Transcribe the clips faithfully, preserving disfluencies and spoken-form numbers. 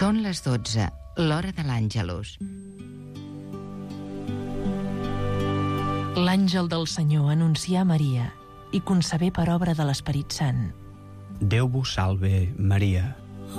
Són les dotze, l'hora de l'Àngelus. L'àngel del Senyor anuncia a Maria i concebé per obra de l'Esperit Sant. Déu vos salve, Maria.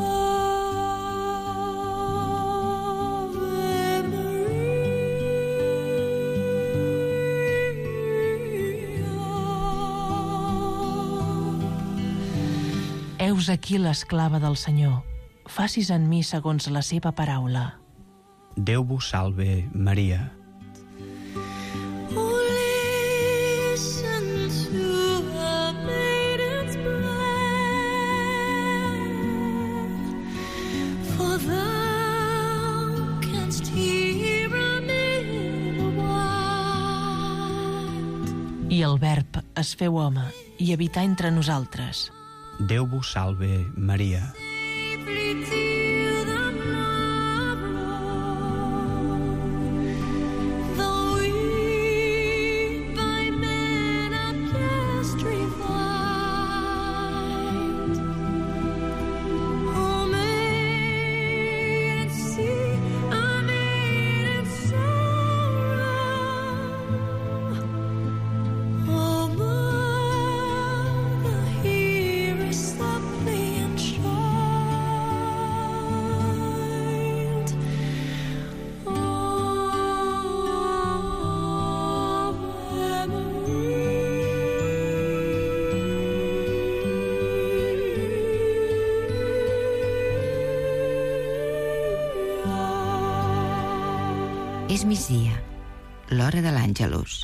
Heus aquí l'esclava del Senyor. Facis en mi segons la seva paraula. Déu vos salve, Maria. I el Verb es feu home i habità entre nosaltres. Déu vos salve, Maria. És migdia, l'hora de l'Àngelus.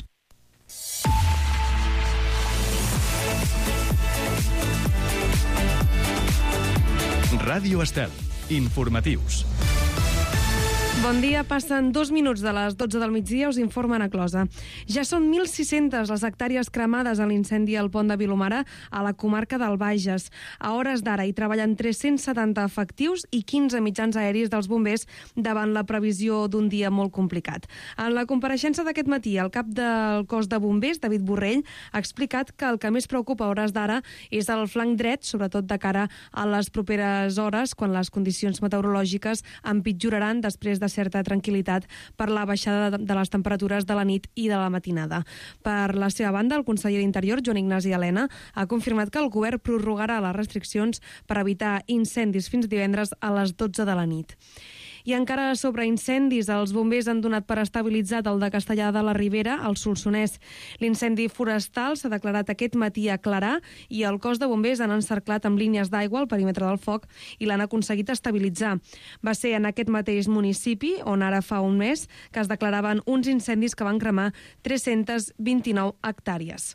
Ràdio Estel, informatius. Bon dia, passen dos minuts de les dotze del migdia, us informen a Closa. Ja són mil sis-centes les hectàrees cremades a l'incendi al pont de Vilomara, a la comarca del Bages. A hores d'ara hi treballen tres-cents setanta efectius i quinze mitjans aèris dels bombers davant la previsió d'un dia molt complicat. En la compareixença d'aquest matí, el cap del cos de bombers, David Borrell, ha explicat que el que més preocupa a hores d'ara és el flanc dret, sobretot de cara a les properes hores, quan les condicions meteorològiques empitjoraran després de certa tranquil·litat per la baixada de les temperatures de la nit i de la matinada. Per la seva banda, el conseller d'Interior, Joan Ignasi Elena, ha confirmat que el govern prorrogarà les restriccions per evitar incendis fins divendres a les dotze de la nit. I encara sobre incendis, els bombers han donat per estabilitzat el de Castellar de la Ribera, al Solsonès. L'incendi forestal s'ha declarat aquest matí a Clarà i el cos de bombers han encerclat amb línies d'aigua al perímetre del foc i l'han aconseguit estabilitzar. Va ser en aquest mateix municipi, on ara fa un mes, que es declaraven uns incendis que van cremar tres-centes vint-i-nou hectàrees.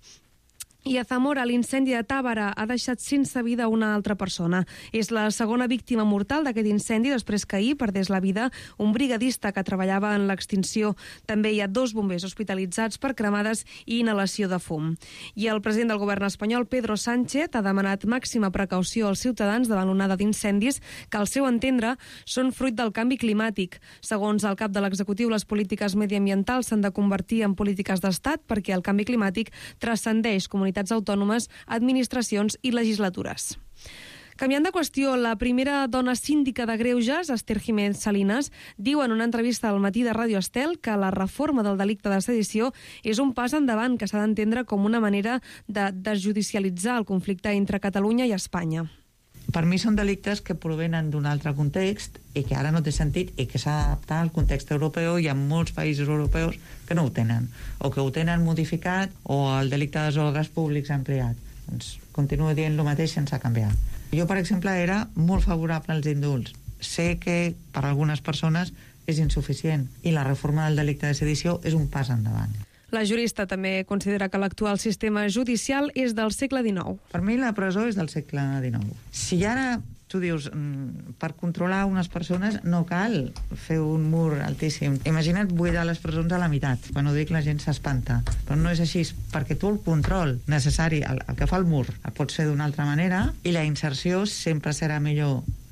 I a Zamora, l'incendi de Tàbara ha deixat sense vida una altra persona. És la segona víctima mortal d'aquest incendi després que ahir perdés la vida un brigadista que treballava en l'extinció. També hi ha dos bombers hospitalitzats per cremades i inhalació de fum. I el president del govern espanyol, Pedro Sánchez, ha demanat màxima precaució als ciutadans davant l'onada d'incendis que, al seu entendre, són fruit del canvi climàtic. Segons el cap de l'executiu, les polítiques mediambientals s'han de convertir en polítiques d'estat perquè el canvi climàtic transcendeix comunitats autònomes, administracions i legislatures. Canviant de qüestió, la primera dona síndica de Greuges, Esther Jiménez Salinas, diu en una entrevista al matí de Ràdio Estel que la reforma del delicte de sedició és un pas endavant que s'ha d'entendre com una manera de desjudicialitzar el conflicte entre Catalunya i Espanya. Per mi són delictes que provenen d'un altre context i que ara no té sentit i que s'ha d'adaptar al context europeu. Hi ha molts països europeus que no ho tenen o que ho tenen modificat o el delicte de desordres públics ampliat. Doncs continuo dient el mateix sense canviar. Jo, per exemple, era molt favorable als indults. Sé que per a algunes persones és insuficient i la reforma del delicte de sedició és un pas endavant. La jurista també considera que l'actual sistema judicial és del segle dinou. Per mi la presó és del segle dinou. Si ara tu dius, per controlar unes persones no cal fer un mur altíssim. Imagina't buidar les presons a la meitat. Quan ho dic la gent s'espanta, però no és així, perquè tu el control necessari, el, el que fa el mur, el pots fer d'una altra manera i la inserció sempre serà millor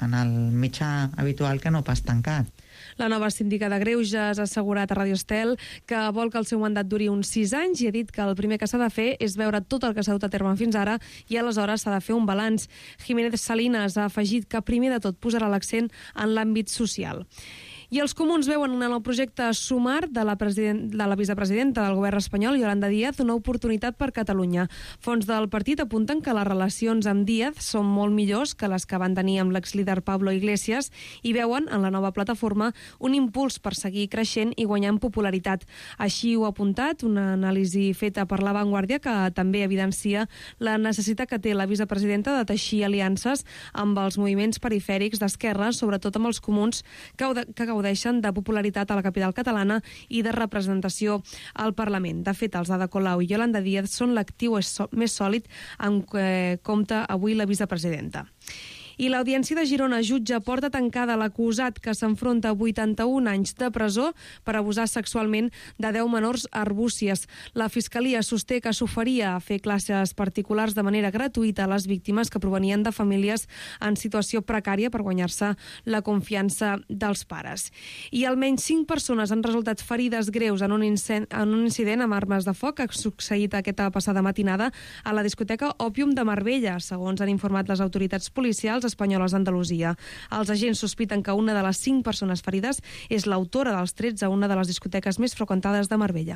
en el mitjà habitual que no pas tancat. La nova síndica de Greuges ha assegurat a Radio Estel que vol que el seu mandat duri uns sis anys i ha dit que el primer que s'ha de fer és veure tot el que s'ha dut a terme fins ara i aleshores s'ha de fer un balanç. Jiménez Salinas ha afegit que primer de tot posarà l'accent en l'àmbit social. I els comuns veuen en el projecte Sumar de la, president, de la vicepresidenta del govern espanyol, Yolanda Díaz, una oportunitat per Catalunya. Fons del partit apunten que les relacions amb Díaz són molt millors que les que van tenir amb l'exlíder Pablo Iglesias i veuen en la nova plataforma un impuls per seguir creixent i guanyant popularitat. Així ho ha apuntat una anàlisi feta per La Vanguardia que també evidencia la necessitat que té la vicepresidenta de teixir aliances amb els moviments perifèrics d'esquerra, sobretot amb els comuns que, que gaudeixen de popularitat a la capital catalana i de representació al Parlament. De fet, els Ada Colau i Yolanda Díaz són l'actiu més sòlid amb què compta avui la vicepresidenta. I l'Audiència de Girona jutja a porta tancada l'acusat que s'enfronta a vuitanta-un anys de presó per abusar sexualment de deu menors a Arbúcies. La Fiscalia sosté que s'oferia a fer classes particulars de manera gratuïta a les víctimes que provenien de famílies en situació precària per guanyar-se la confiança dels pares. I almenys cinc persones han resultat ferides greus en un, incen en un incident amb armes de foc que ha succeït aquesta passada matinada a la discoteca Òpium de Marbella, segons han informat les autoritats policials espanyoles d'Andalusia. Els agents sospiten que una de les cinc persones ferides és l'autora dels trets a una de les discoteques més freqüentades de Marbella.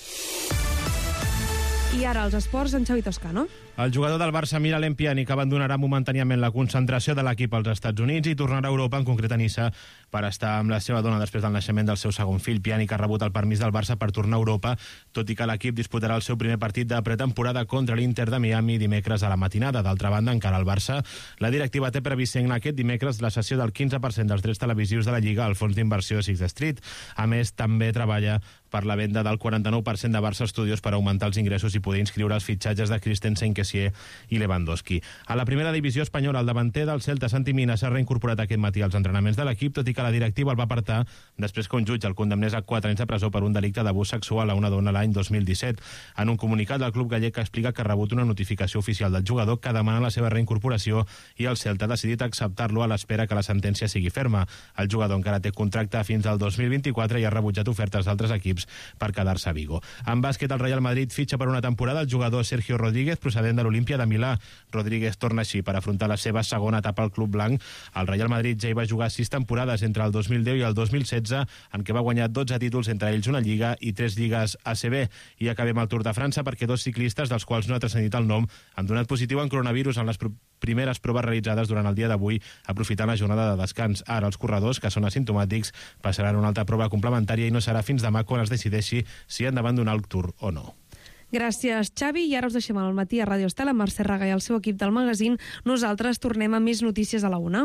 I ara els esports, en Xavi Toscano. El jugador del Barça, Miralem Pjanic, abandonarà momentàniament la concentració de l'equip als Estats Units i tornarà a Europa, en concret a Niça, per estar amb la seva dona després del naixement del seu segon fill. Pjanic ha rebut el permís del Barça per tornar a Europa, tot i que l'equip disputarà el seu primer partit de pretemporada contra l'Inter de Miami dimecres a la matinada. D'altra banda, encara al Barça, la directiva té previst signar aquest dimecres la cessió del quinze per cent dels drets televisius de la Lliga al fons d'inversió Sixth Street. A més, també treballa per la venda del quaranta-nou per cent de Barça Studios per augmentar els ingressos i poder inscriure els fitxatges de Christensen, Kessié i Lewandowski. A la primera divisió espanyola, el davanter del Celta, Santi Mina, s'ha reincorporat aquest matí als entrenaments de l'equip, tot i que la directiva el va apartar després que un jutge el condemnés a quatre anys de presó per un delicte d'abús sexual a una dona l'any dos mil disset. En un comunicat, el club gallec explica que ha rebut una notificació oficial del jugador que demana la seva reincorporació i el Celta ha decidit acceptar-lo a l'espera que la sentència sigui ferma. El jugador encara té contracte fins al dos mil vint-i-quatre i ha rebutjat ofertes d'altres equips per quedar-se a Vigo. En bàsquet, el Real Madrid fitxa per una temporada el jugador Sergio Rodríguez, procedent de l'Olímpia de Milà. Rodríguez torna així per afrontar la seva segona etapa al club blanc. El Real Madrid ja hi va jugar sis temporades entre el dos mil deu i el dos mil setze, en què va guanyar dotze títols, entre ells una Lliga i tres Lligues A C B. I acabem el Tour de França perquè dos ciclistes, dels quals no ha transcendit el nom, han donat positiu en coronavirus en les primeres proves realitzades durant el dia d'avui, aprofitant la jornada de descans. Ara els corredors, que són asimptomàtics, passaran una altra prova complementària i no serà fins demà quan es decideixi si han d'abandonar el Tour o no. Gràcies, Xavi. I ara us deixem al matí a Ràdio Estel amb Mercè Raga i el seu equip del magazín. Nosaltres tornem amb més notícies a la una.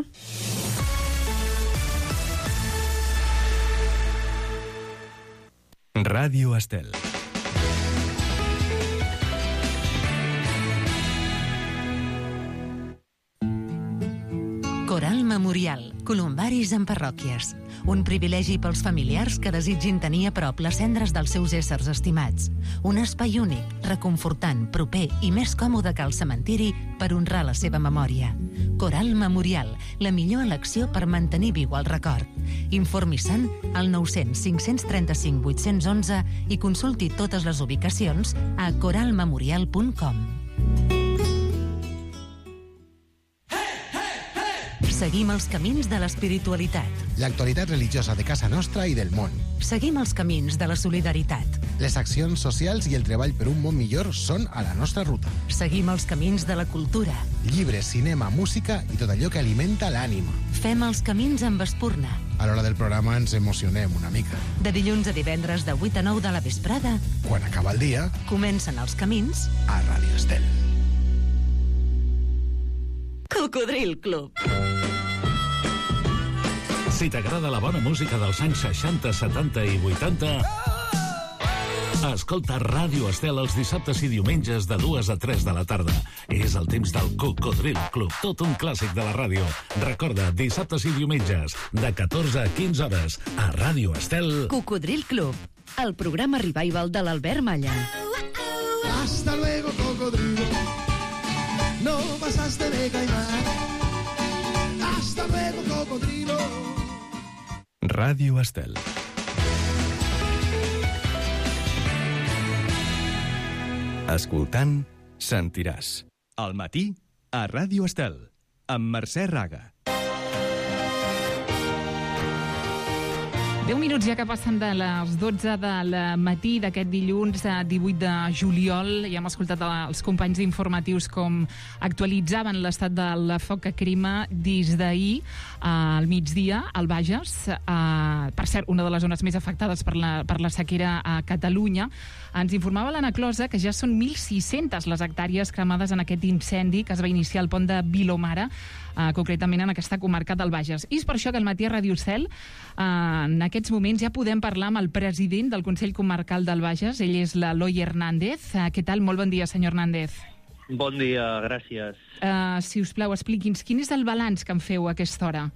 Ràdio Estel. Coral Memorial, columbaris en parròquies. Un privilegi pels familiars que desitgin tenir a prop les cendres dels seus éssers estimats. Un espai únic, reconfortant, proper i més còmode que el cementiri per honrar la seva memòria. Coral Memorial, la millor elecció per mantenir viu el record. Informi-se'n al nou cents cinc cents trenta-cinc vuit-cents onze i consulti totes les ubicacions a coral memorial punt com. Seguim els camins de l'espiritualitat. L'actualitat religiosa de casa nostra i del món. Seguim els camins de la solidaritat. Les accions socials i el treball per un món millor són a la nostra ruta. Seguim els camins de la cultura. Llibres, cinema, música i tot allò que alimenta l'ànima. Fem els camins amb espurna. A l'hora del programa ens emocionem una mica. De dilluns a divendres de vuit a nou de la vesprada. Quan acaba el dia, comencen els camins a Ràdio Estel. Cocodril Club. Si t'agrada la bona música dels anys seixanta, setanta i vuitanta, escolta Ràdio Estel els dissabtes i diumenges de dues a tres de la tarda. És el temps del Cocodril Club, tot un clàssic de la ràdio. Recorda, dissabtes i diumenges, de catorze a quinze hores, a Ràdio Estel. Cocodril Club, el programa revival de l'Albert Malla. Hasta luego, cocodrilo. No pasaste de caimán. Hasta luego. Ràdio Estel. Escoltant, sentiràs. Al matí, a Ràdio Estel, amb Mercè Raga. deu minuts ja que passen de les dotze del matí d'aquest dilluns divuit de juliol. Ja hem escoltat els companys informatius com actualitzaven l'estat del foc que crema des d'ahir al migdia al Bages. Uh, per cert, una de les zones més afectades per la, per la sequera a Catalunya. Ens informava l'Anna Closa que ja són mil sis-centes les hectàrees cremades en aquest incendi que es va iniciar al pont de Vilomara, uh, concretament en aquesta comarca del Bages. I és per això que al matí a Ràdio Cel, uh, en aquests moments ja podem parlar amb el president del Consell Comarcal del Bages. Ell és l'Eloi Hernández. Uh, què tal? Molt bon dia, senyor Hernández. Bon dia, gràcies. Uh, si us plau, expliqui'ns, quin és el balanç que en feu a aquesta hora?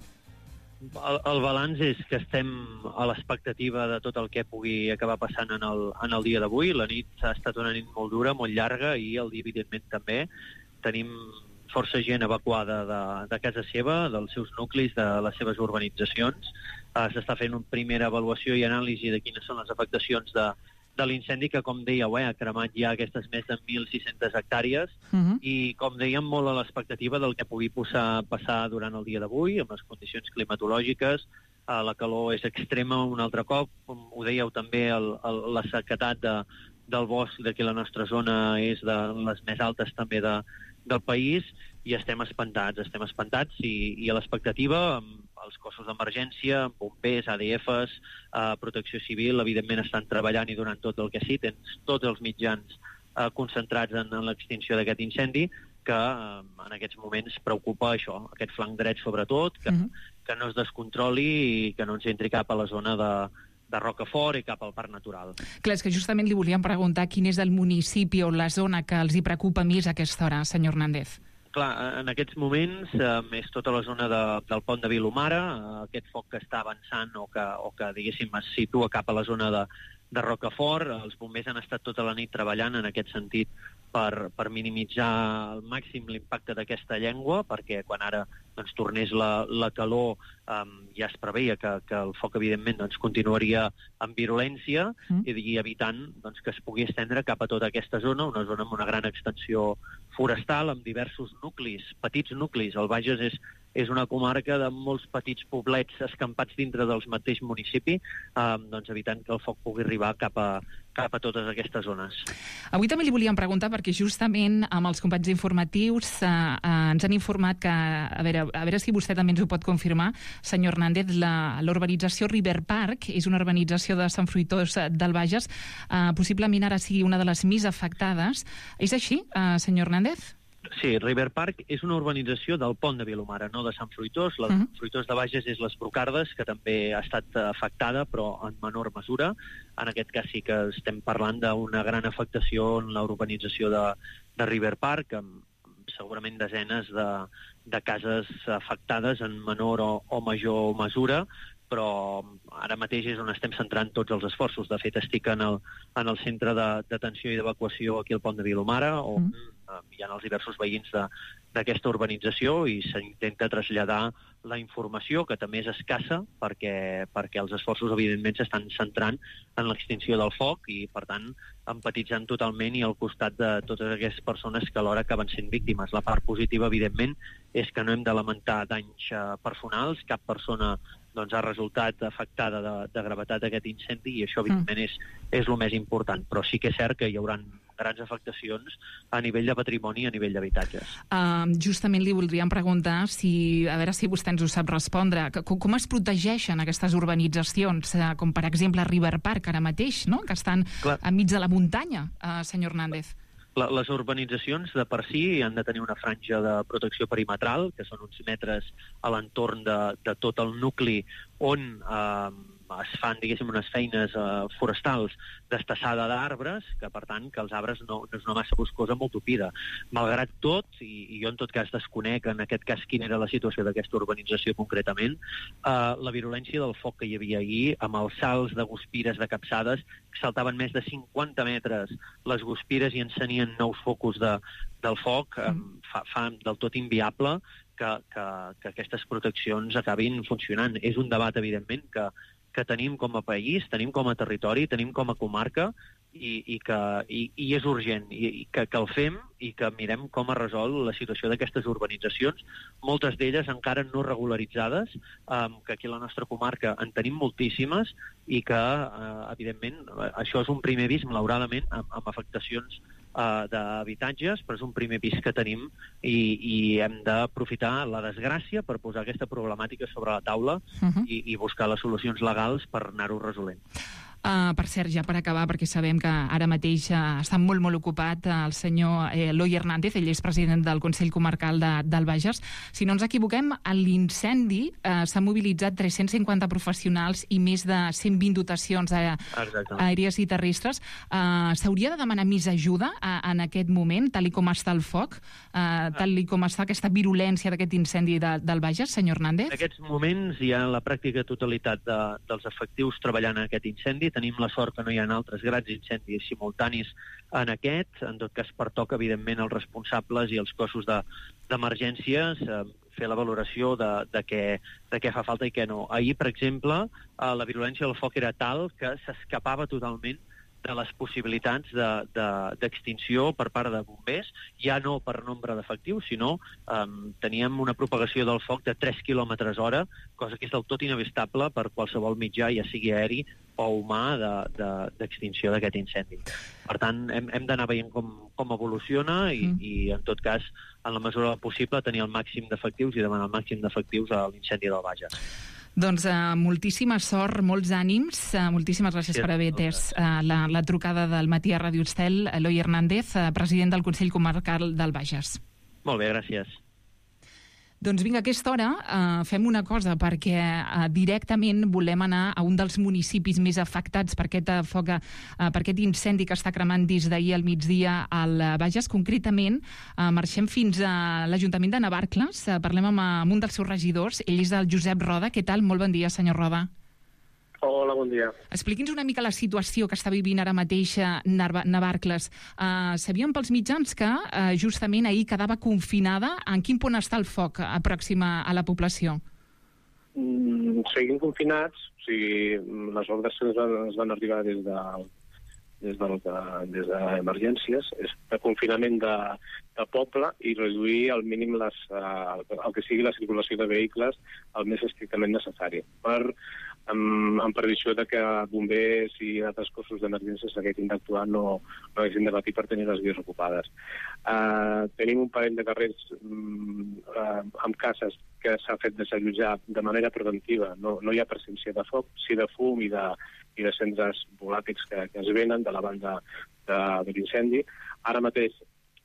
El, el balanç és que estem a l'expectativa de tot el que pugui acabar passant en el, en el dia d'avui. La nit ha estat una nit molt dura, molt llarga, i el dia, evidentment, també. Tenim força gent evacuada de, de casa seva, dels seus nuclis, de les seves urbanitzacions. Uh, S'està fent una primera avaluació i anàlisi de quines són les afectacions de, de l'incendi, que, com dèieu, eh, ha cremat ja aquestes més de mil sis-centes hectàrees, uh-huh. i, com dèiem, molt a l'expectativa del que pugui passar, passar durant el dia d'avui, amb les condicions climatològiques. Uh, la calor és extrema un altre cop, com ho dèieu també, el, el, la sequedat de, del bosc d'aquí la nostra zona és de les més altes també de, del país, i estem espantats, estem espantats i, i a l'expectativa, amb els cossos d'emergència, bombers, A D Fs, eh, protecció civil, evidentment estan treballant i donant tot el que sí, tens tots els mitjans eh, concentrats en, en l'extinció d'aquest incendi, que eh, en aquests moments preocupa això, aquest flanc dret sobretot, que, uh-huh. que no es descontroli i que no ens entri cap a la zona de, de Rocafort i cap al Parc Natural. Clar, és que justament li volíem preguntar quin és el municipi o la zona que els hi preocupa més a aquesta hora, senyor Hernández. Clar, en aquests moments eh, és tota la zona de, del pont de Vilomara, eh, aquest foc que està avançant o que, o que diguéssim, es situa cap a la zona de, de Rocafort. Els bombers han estat tota la nit treballant en aquest sentit per, per minimitzar al màxim l'impacte d'aquesta llengua, perquè quan ara doncs, tornés la, la calor um, ja es preveia que, que el foc, evidentment, doncs, continuaria amb virulència mm. i, i evitant doncs, que es pugui estendre cap a tota aquesta zona, una zona amb una gran extensió forestal, amb diversos nuclis, petits nuclis. El Bages és, és una comarca de molts petits poblets escampats dintre dels mateix municipi, eh, doncs evitant que el foc pugui arribar cap a, cap a totes aquestes zones. Avui també li volíem preguntar, perquè justament amb els companys informatius eh, eh, ens han informat que, a veure, a veure si vostè també ens ho pot confirmar, senyor Hernández, la, l'urbanització River Park és una urbanització de Sant Fruitós del Bages, eh, possiblement ara sigui una de les més afectades. És així, eh, senyor Hernández? Sí, River Park és una urbanització del pont de Vilomara, no de Sant Fruitós. La uh-huh. Fruitós de Bages és les Brocardes, que també ha estat afectada, però en menor mesura. En aquest cas sí que estem parlant d'una gran afectació en la urbanització de, de River Park, amb segurament desenes de, de cases afectades en menor o, o major mesura, però ara mateix és on estem centrant tots els esforços. De fet, estic en el, en el centre de detenció i d'evacuació aquí al pont de Vilomara, on mm. eh, hi ha els diversos veïns de, d'aquesta urbanització i s'intenta traslladar la informació, que també és escassa, perquè, perquè els esforços, evidentment, s'estan centrant en l'extinció del foc i, per tant, empatitzant totalment i al costat de totes aquestes persones que alhora acaben sent víctimes. La part positiva, evidentment, és que no hem de lamentar danys eh, personals, cap persona doncs, ha resultat afectada de, de gravetat d'aquest incendi i això, evidentment, és, és el més important. Però sí que és cert que hi haurà grans afectacions a nivell de patrimoni i a nivell d'habitatges. Uh, justament li voldríem preguntar, si, a veure si vostè ens ho sap respondre, com, com es protegeixen aquestes urbanitzacions, uh, com per exemple River Park ara mateix, no? Que estan Clar. enmig de la muntanya, uh, senyor Hernández. La, les urbanitzacions de per si han de tenir una franja de protecció perimetral, que són uns metres a l'entorn de, de tot el nucli on eh, es fan, diguéssim, unes feines eh, forestals d'estassada d'arbres, que per tant que els arbres no, no és una massa boscosa molt tupida. Malgrat tot, i, i jo en tot cas desconec en aquest cas quina era la situació d'aquesta urbanització concretament, eh, la virulència del foc que hi havia ahir, amb els salts de guspires de capçades, que saltaven més de cinquanta metres les guspires i encenien nous focus de, del foc, eh, fa, fa del tot inviable que, que, que aquestes proteccions acabin funcionant. És un debat, evidentment, que, que tenim com a país, tenim com a territori, tenim com a comarca, i, i, que, i, i és urgent, i, i que, que el fem i que mirem com es resol la situació d'aquestes urbanitzacions, moltes d'elles encara no regularitzades, um, que aquí a la nostra comarca en tenim moltíssimes, i que, uh, evidentment, això és un primer avís, malauradament, amb, amb afectacions uh, d'habitatges, però és un primer avís que tenim i, i hem d'aprofitar la desgràcia per posar aquesta problemàtica sobre la taula uh-huh. i, i buscar les solucions legals per anar-ho resolent. Uh, per cert, ja per acabar, perquè sabem que ara mateix uh, està molt, molt ocupat uh, el senyor eh, Eloi Hernández, ell és president del Consell Comarcal de, del Bages. Si no ens equivoquem, a l'incendi uh, s'han mobilitzat tres-cents cinquanta professionals i més de cent vint dotacions a, aèries i terrestres. Uh, S'hauria de demanar més ajuda uh, en aquest moment, tal com està el foc, uh, tal com està aquesta virulència d'aquest incendi de, del Bages, senyor Hernández? En aquests moments hi ha la pràctica totalitat de, dels efectius treballant en aquest incendi. Tenim la sort que no hi ha altres grans incendis simultanis en aquest. En tot cas, pertoca, evidentment, als responsables i als cossos d'emergències de, eh, fer la valoració de, de, què, de què fa falta i què no. Ahir, per exemple, eh, la virulència del foc era tal que s'escapava totalment de les possibilitats d'extinció de, de, per part de bombers, ja no per nombre d'efectius, sinó eh, teníem una propagació del foc de tres quilòmetres hora, cosa que és del tot inevitable per qualsevol mitjà, ja sigui aeri o humà, d'extinció de, de, d'aquest incendi. Per tant, hem, hem d'anar veient com, com evoluciona i, mm. i, en tot cas, en la mesura possible, tenir el màxim d'efectius i demanar el màxim d'efectius a l'incendi del Bages. Doncs uh, moltíssima sort, molts ànims, uh, moltíssimes gràcies sí, per haver atès uh, la, la trucada del matí a Ràdio Estel. Eloi Hernández, uh, president del Consell Comarcal del Bages. Molt bé, gràcies. Doncs vinga, a aquesta hora eh, fem una cosa, perquè eh, directament volem anar a un dels municipis més afectats per aquest, foc, eh, per aquest incendi que està cremant des d'ahir al migdia al Bages. Concretament, eh, marxem fins a l'Ajuntament de Navarcles, eh, parlem amb, amb un dels seus regidors, ell és el Josep Roda. Què tal? Molt bon dia, senyor Roda. Hola, bon dia. Expliqui'ns una mica la situació que està vivint ara mateix a Navarcles. Uh, sabíem pels mitjans que uh, justament ahir quedava confinada. En quin punt està el foc uh, pròxim a la població? Mm, seguim confinats, o sigui, les ordres ens van, ens van arribar des de, des de, des d'emergències, és de confinament de, de poble i reduir al mínim les, uh, el que sigui la circulació de vehicles el més estrictament necessari, per En, en previsió de que bombers i altres cossos d'emergència s'haguessin d'actuar, no, no haguessin de patir per tenir les vies ocupades. Uh, tenim un parell de carrers um, uh, amb cases que s'ha fet desallotjar de manera preventiva. No, no hi ha presència de foc, sí de fum i de, i de cendres volàtils que, que es venen de la banda de, de l'incendi. Ara mateix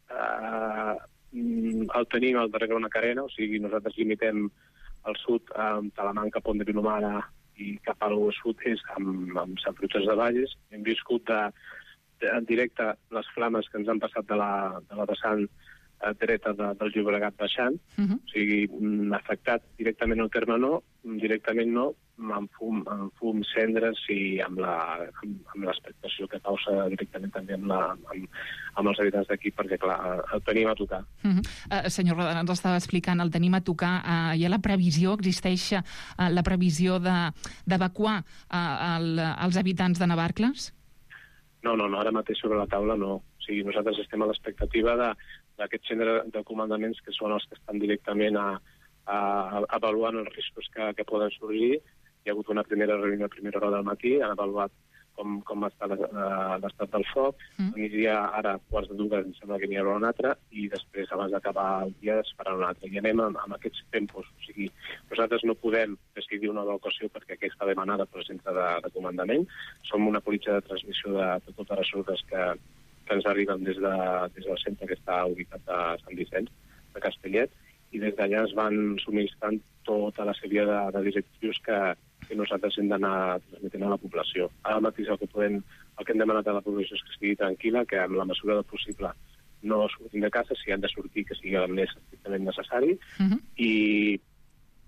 uh, el tenim al darrere d'una carena, o sigui, nosaltres limitem al sud amb Talamanca, Pont de Vilomara, i cap al sud és amb, amb Sant Fruitós de Valles. Hem viscut de, de, en directe les flames que ens han passat de la, de la vessant eh, dreta de, del Llobregat baixant. Uh-huh. O sigui, afectat directament al terme no, directament no, amb fum, amb fum cendres i amb la, amb, amb l'expectació que causa directament també amb, la, amb, amb els habitants d'aquí, perquè clar, el tenim a tocar. Uh-huh. uh, senyor Roda, ens estava explicant, el tenim a tocar, uh, hi ha la previsió, existeix uh, la previsió d'evacuar de, uh, el, els habitants de Navarcles? No, no, no, ara mateix sobre la taula no. O sigui, nosaltres estem a l'expectativa d'aquest centre de comandaments que són els que estan directament a, a, a avaluant els riscos que, que poden sorgir. Hi ha hagut una primera reunió a primera hora del matí, han avaluat com, com està l'estat del foc. Mm. Aniria ara quarts de dues, em sembla que n'hi haurà un altre, i després, abans d'acabar el dia, es farà un altre. I anem amb, amb aquests tempos. O sigui, nosaltres no podem decidir una evacuació perquè aquesta està demanada pel centre de, de comandament. Som una polícia de transmissió de, de totes les ordres que, que ens arriben des, de, des del centre que està ubicat a Sant Vicenç, de Castellet, i des d'allà es van subministrant tota la sèrie de, de directius que, que nosaltres hem d'anar transmetent a la població. Ara mateix el que, podem, el que hem demanat a la població és que estigui tranquil·la, que amb la mesura del possible no surtin de casa, si han de sortir que sigui el més estrictament necessari, uh-huh. i, i que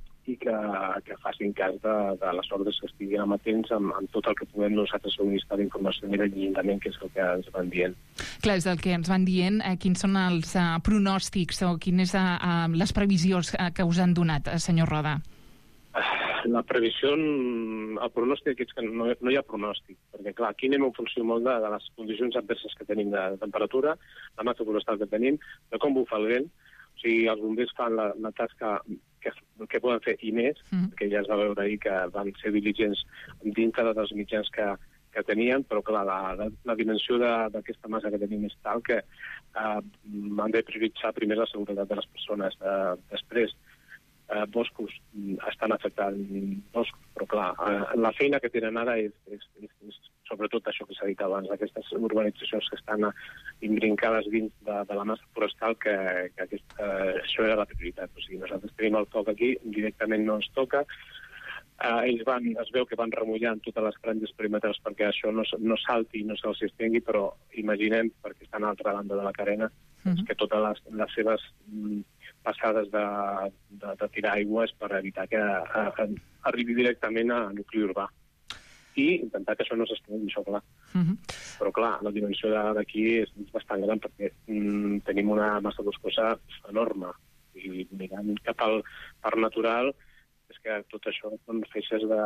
que, que facin cas de, de les ordres que estiguin amatents amb, amb tot el que puguem nosaltres subministrar d'informació a nivell d'Ajuntament, que és el que ens van dient. Clar, és el que ens van dient. Eh, quins són els uh, pronòstics o quines uh, uh, les previsions uh, que us han donat, uh, senyor Roda? La previsió, el pronòstic és que no, no hi ha pronòstic, perquè clar, aquí anem en funció molt de, de les condicions adverses que tenim de, de temperatura, la massa forestal que tenim, de com bufa el vent. O sigui, els bombers fan la, la tasca que, que poden fer i més, mm. perquè ja es va veure ahir que van ser diligents dintre dels mitjans que, que tenien, però clar, la, la, la dimensió d'aquesta massa que tenim és tal que eh, han de prioritzar primer la seguretat de les persones. Eh, després, eh, boscos estan afectant boscos, però clar, eh, la feina que tenen ara és, és, és, és sobretot això que s'ha dit abans, aquestes urbanitzacions que estan imbrincades dins de, de la massa forestal, que, que aquest, eh, això era la prioritat. O sigui, nosaltres tenim el toc aquí, directament no ens toca. Eh, ells van, es veu que van remullant totes les franges perimetrals perquè això no, no salti i no se'ls estengui, però imaginem, perquè estan a l'altra banda de la carena, uh-huh. que totes les, les seves mm, passades de, de, de tirar aigües per evitar que a, a, arribi directament a nucli urbà. I intentar que això no s'estengui, això, clar. Uh-huh. Però, clar, la dimensió d'aquí és bastant gran perquè mm, tenim una massa boscosa enorme. I mirant cap al parc natural, és que tot això són feixes de,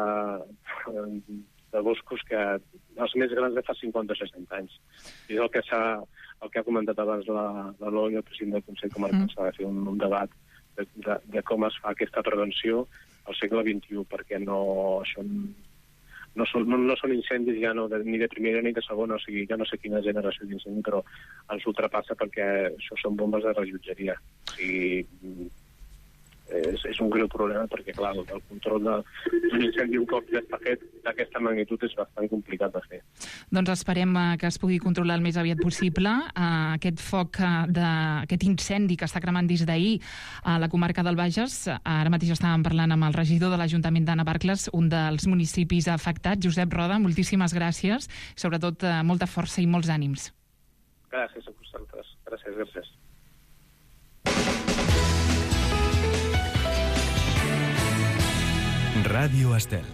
de boscos que els més grans de fa cinquanta o seixanta anys. I és el que s'ha el que ha comentat abans la, la Loi, el president del Consell Comarcal, mm. s'ha de fer un, un debat de, de, de com es fa aquesta prevenció al segle vint-i-u, perquè no, això no, són, no, no són incendis ja no de, ni de primera ni de segona, o sigui, ja no sé quina generació d'incendi, però els ultrapassa perquè això són bombes de rellotgeria. O sigui, és, és un greu problema perquè, clar, el control d'un incendi un cop ja està fet d'aquesta magnitud és bastant complicat de fer. Doncs esperem que es pugui controlar el més aviat possible uh, aquest foc, uh, de, aquest incendi que està cremant des d'ahir a la comarca del Bages. Ara mateix estàvem parlant amb el regidor de l'Ajuntament de Navarcles, un dels municipis afectats. Josep Roda, moltíssimes gràcies, sobretot uh, molta força i molts ànims. Gràcies a vosaltres. Gràcies, gràcies. Ràdio Estel.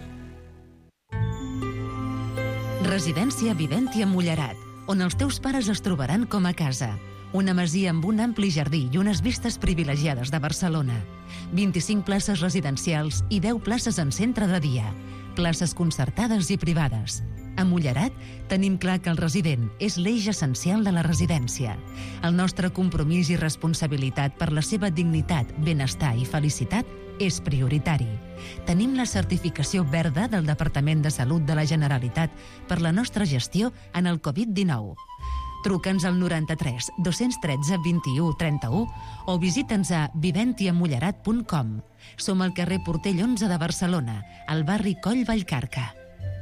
Residència Viventia Mullerat, on els teus pares es trobaran com a casa. Una masia amb un ampli jardí i unes vistes privilegiades de Barcelona. vint-i-cinc places residencials i deu places en centre de dia. Places concertades i privades. A Mullerat tenim clar que el resident és l'eix essencial de la residència. El nostre compromís i responsabilitat per la seva dignitat, benestar i felicitat és prioritari. Tenim la certificació verda del Departament de Salut de la Generalitat per la nostra gestió en el covid dinou. Truca'ns al noranta-tres dos-cents tretze vint-i-u trenta-u o visita'ns a viventiamullerat punt com. Som al carrer Portell onze de Barcelona, al barri Coll Vallcarca.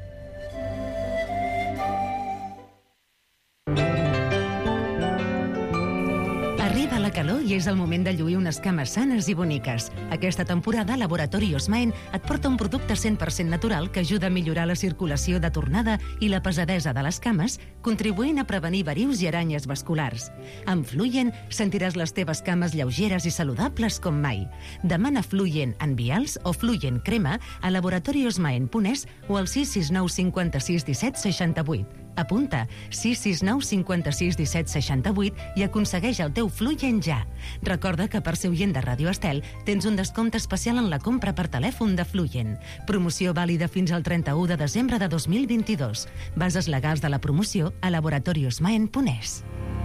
Arriba la calor i és el moment de lluir unes cames sanes i boniques. Aquesta temporada, Laboratori Osmaen et porta un producte cent per cent natural que ajuda a millorar la circulació de tornada i la pesadesa de les cames, contribuint a prevenir varius i aranyes vasculars. Amb Fluyen sentiràs les teves cames lleugeres i saludables com mai. Demana Fluyen en vials o Fluyen crema a laboratori osmaen punt es o al sis sis nou cinquanta-sis disset seixanta-vuit. Apunta sis sis nou cinquanta-sis disset seixanta-vuit i aconsegueix el teu Fluyen ja. Recorda que per ser oient de Ràdio Estel tens un descompte especial en la compra per telèfon de Fluyen. Promoció vàlida fins al trenta-u de desembre de dos mil vint-i-dos. Bases legals de la promoció a laboratori osmaen punt es.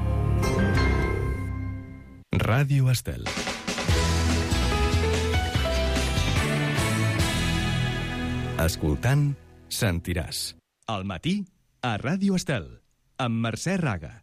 Ràdio Estel. Escoltant, sentiràs. Al matí, a Ràdio Estel, amb Mercè Raga.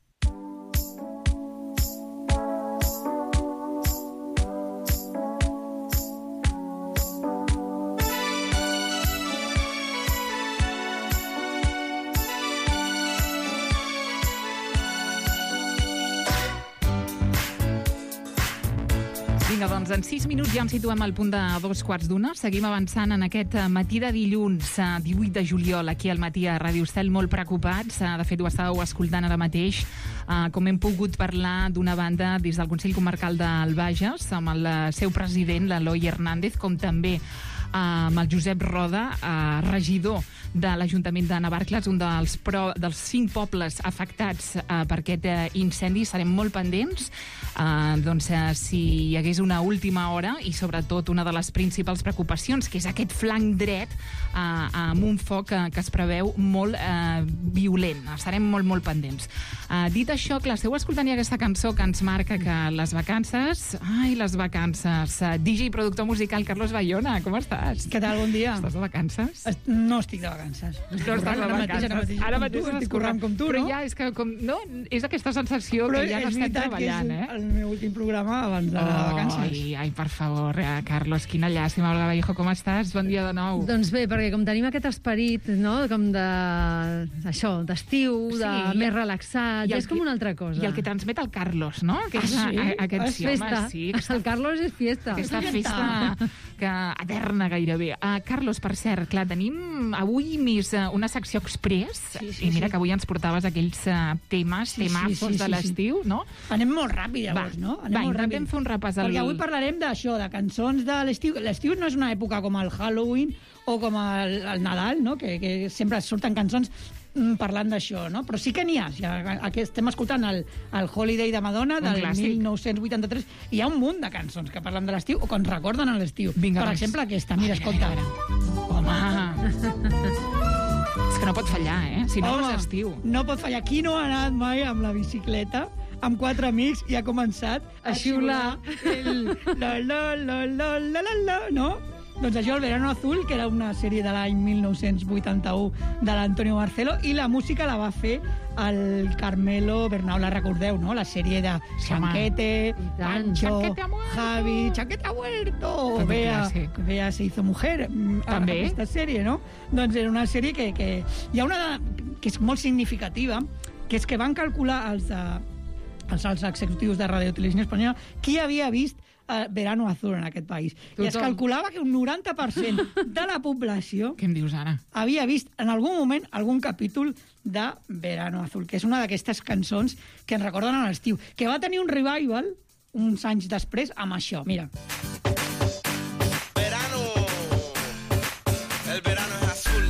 Vinga, doncs en sis minuts ja ens situem al punt de dos quarts d'una. Seguim avançant en aquest matí de dilluns, divuit de juliol, aquí al matí a Ràdio Estel, molt preocupats. De fet, ho estàveu escoltant ara mateix, com hem pogut parlar d'una banda des del Consell Comarcal del Bages, amb el seu president, l'Eloi Hernández, com també amb el Josep Roda, eh, regidor de l'Ajuntament de Navarcles, un dels, pro, dels cinc pobles afectats eh, per aquest eh, incendi. Serem molt pendents eh, doncs, eh, si hi hagués una última hora i sobretot una de les principals preocupacions, que és aquest flanc dret eh, amb un foc eh, que es preveu molt eh, violent. Estarem molt, molt pendents. Eh, dit això, clar, esteu escoltant ja aquesta cançó que ens marca que les vacances... Ai, les vacances. Uh, D J i productor musical Carlos Bayona, com estàs? Què tal, bon dia? Estàs de vacances? Est no estic de vacances. No estàs de vacances. Ara mateix, ara mateix estic currant com tu, però no? ja, és que com, no, és aquesta sensació però que ja no estem treballant, eh? eh? Però és el meu últim programa abans de oh, vacances. Ai, ai, per favor, eh, Carlos, quina llàstima. Olga Vallejo, com estàs? Bon dia de nou. Doncs bé, perquè com tenim aquest esperit, no?, com de... això, d'estiu, de Sí, més relaxat, ja és com una altra cosa. I el que transmet el Carlos, no? Que Ah, és, sí? a, aquest, És festa. Home, sí, aquesta, El Carlos és fiesta. aquesta festa que, eterna gairebé. Uh, Carlos, per cert, clar, tenim avui més uh, una secció express, Sí, sí, i mira sí. que avui ens portaves aquells uh, temes, Sí, sí, temazos sí, sí, de l'estiu, no? Anem molt ràpid, llavors, Va, no? Anem va, molt intentem ràpid. fer un repàs al- Perquè avui parlarem d'això, de cançons de l'estiu. L'estiu no és una època com el Halloween o com el, el Nadal, no?, que, que sempre surten cançons mm, parlant d'això, no? Però sí que n'hi ha. Ja, aquí estem escoltant el, el Holiday de Madonna Un del clàssic. mil nou-cents vuitanta-tres. Hi ha un munt de cançons que parlen de l'estiu o que ens recorden a l'estiu. Vinga, per doncs. exemple, aquesta. Mira, escolta. Home! És que no pot fallar, eh? Si no, no Home, és estiu. no pot fallar. Qui no ha anat mai amb la bicicleta amb quatre amics i ha començat a xiular el la la la la la la la, no? Doncs això, el Verano Azul, que era una sèrie de l'any mil nou-cents vuitanta-u de l'Antonio Barcelo, i la música la va fer el Carmelo Bernau, la recordeu, no? La sèrie de Chanquete, Pancho, Chanquete ha muerto. Javi, Chanquete ha muerto, Tot un Bea, clàssic. Bea se hizo mujer, mm, a- També. aquesta sèrie, no? Doncs era una sèrie que, que hi ha una de, que és molt significativa, que és que van calcular els, uh, els alts executius de Radio Televisió Espanyola qui havia vist uh, Verano Azul en aquest país. Tothom. I es calculava que un noranta per cent de la població Què em dius ara? havia vist en algun moment algun capítol de Verano Azul, que és una d'aquestes cançons que ens recorden a l'estiu, que va tenir un revival uns anys després amb això. Mira. Verano, el verano es azul.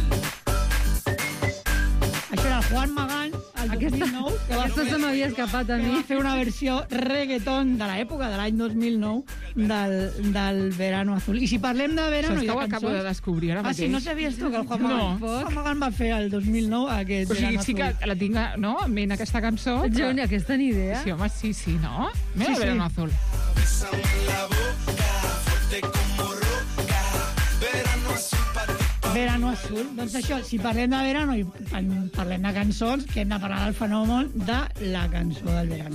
Això era el Juan Magán, el Aquesta- dos mil nou, que va aquesta fer- se m'havia escapat a que mi. va fer una versió reggaeton de l'època, de l'any dos mil nou, del, del Verano Azul. I si parlem de Això verano és i que de ho acabo de cançons... descobrir ara Ah, mateix. sí, no sabies tu que el Juan No. Magán, Juan Magán va fer el dos mil nou aquest O sigui, Verano sí que Azul. la tinc, no?, en ment aquesta cançó. Jo però- ni aquesta ni idea. Sí, home, sí, sí, no? Mira, Sí, sí. Verano Azul. Bésame en la boca, fuerte como roca. Verano azul para ti. Verano Azul. Doncs això, si parlem de verano i en- parlem de cançons, que hem de parlar del fenomen de la cançó del verano.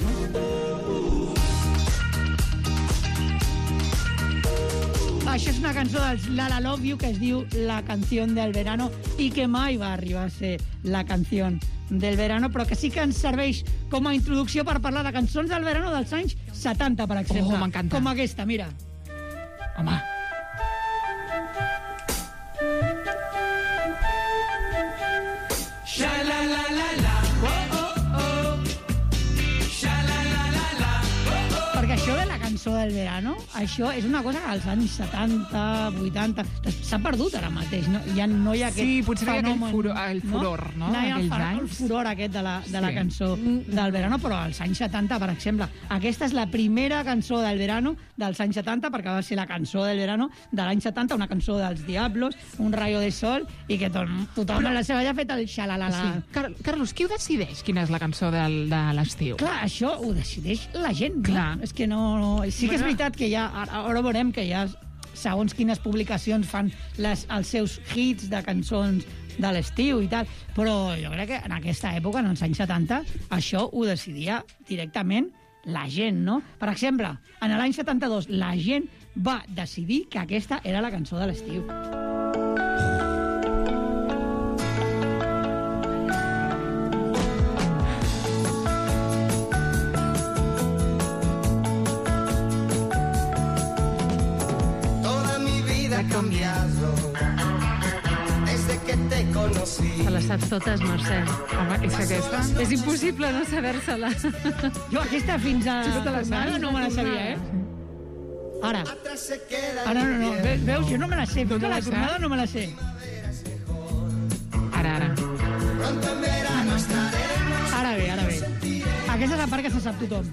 Això és una cançó dels Lala Love You que es diu La canción del verano i que mai va arribar a ser la canció del verano, però que sí que ens serveix com a introducció per parlar de cançons del verano dels anys setanta, per exemple. Oh, m'encanta. Com aquesta, mira. Home, Sha la la la la. Oh oh oh. Sha la la la la. Oh oh. Perquè això de la cançó del verano, això és una cosa que als anys setanta, vuitanta... S'ha perdut ara mateix, no? Ja no hi ha aquest Sí, potser hi ha aquell fenomen, furor- el furor, no, No hi ha el, d'aquells fa- el anys. furor aquest de la, de la Sí. cançó del verano, però als anys setanta, per exemple, aquesta és la primera cançó del verano dels anys setanta, perquè va ser la cançó del verano de l'any setanta, una cançó dels Diablos, un rayo de sol, i que to tothom Però- a la seva ja ha fet el xalalala. sí. Car Carlos, qui ho decideix, quina és la cançó del, de l'estiu? Clar, això ho decideix la gent, no? Clar. És que no... no sí que és Bueno. veritat que ja, ara, ara veurem que ja segons quines publicacions fan les, els seus hits de cançons de l'estiu i tal, però jo crec que en aquesta època, en els anys setanta, això ho decidia directament la gent, no? Per exemple, en l'any setanta-dos la gent va decidir que aquesta era la cançó de l'estiu. Toda mi vida ha cambiado desde que te conocí. Te les saps totes, Mercè. Home, és que aquesta... És impossible no saber-se-la. Jo aquesta fins a Sí que te la saps. no me la sabia, eh? Ara. Ah, no, no, no. Ve- Veus? Jo no me la sé. No te la la tornada saps? no me la sé. Ara, ara. Ara bé, ara bé. Aquesta és la part que se sap tothom.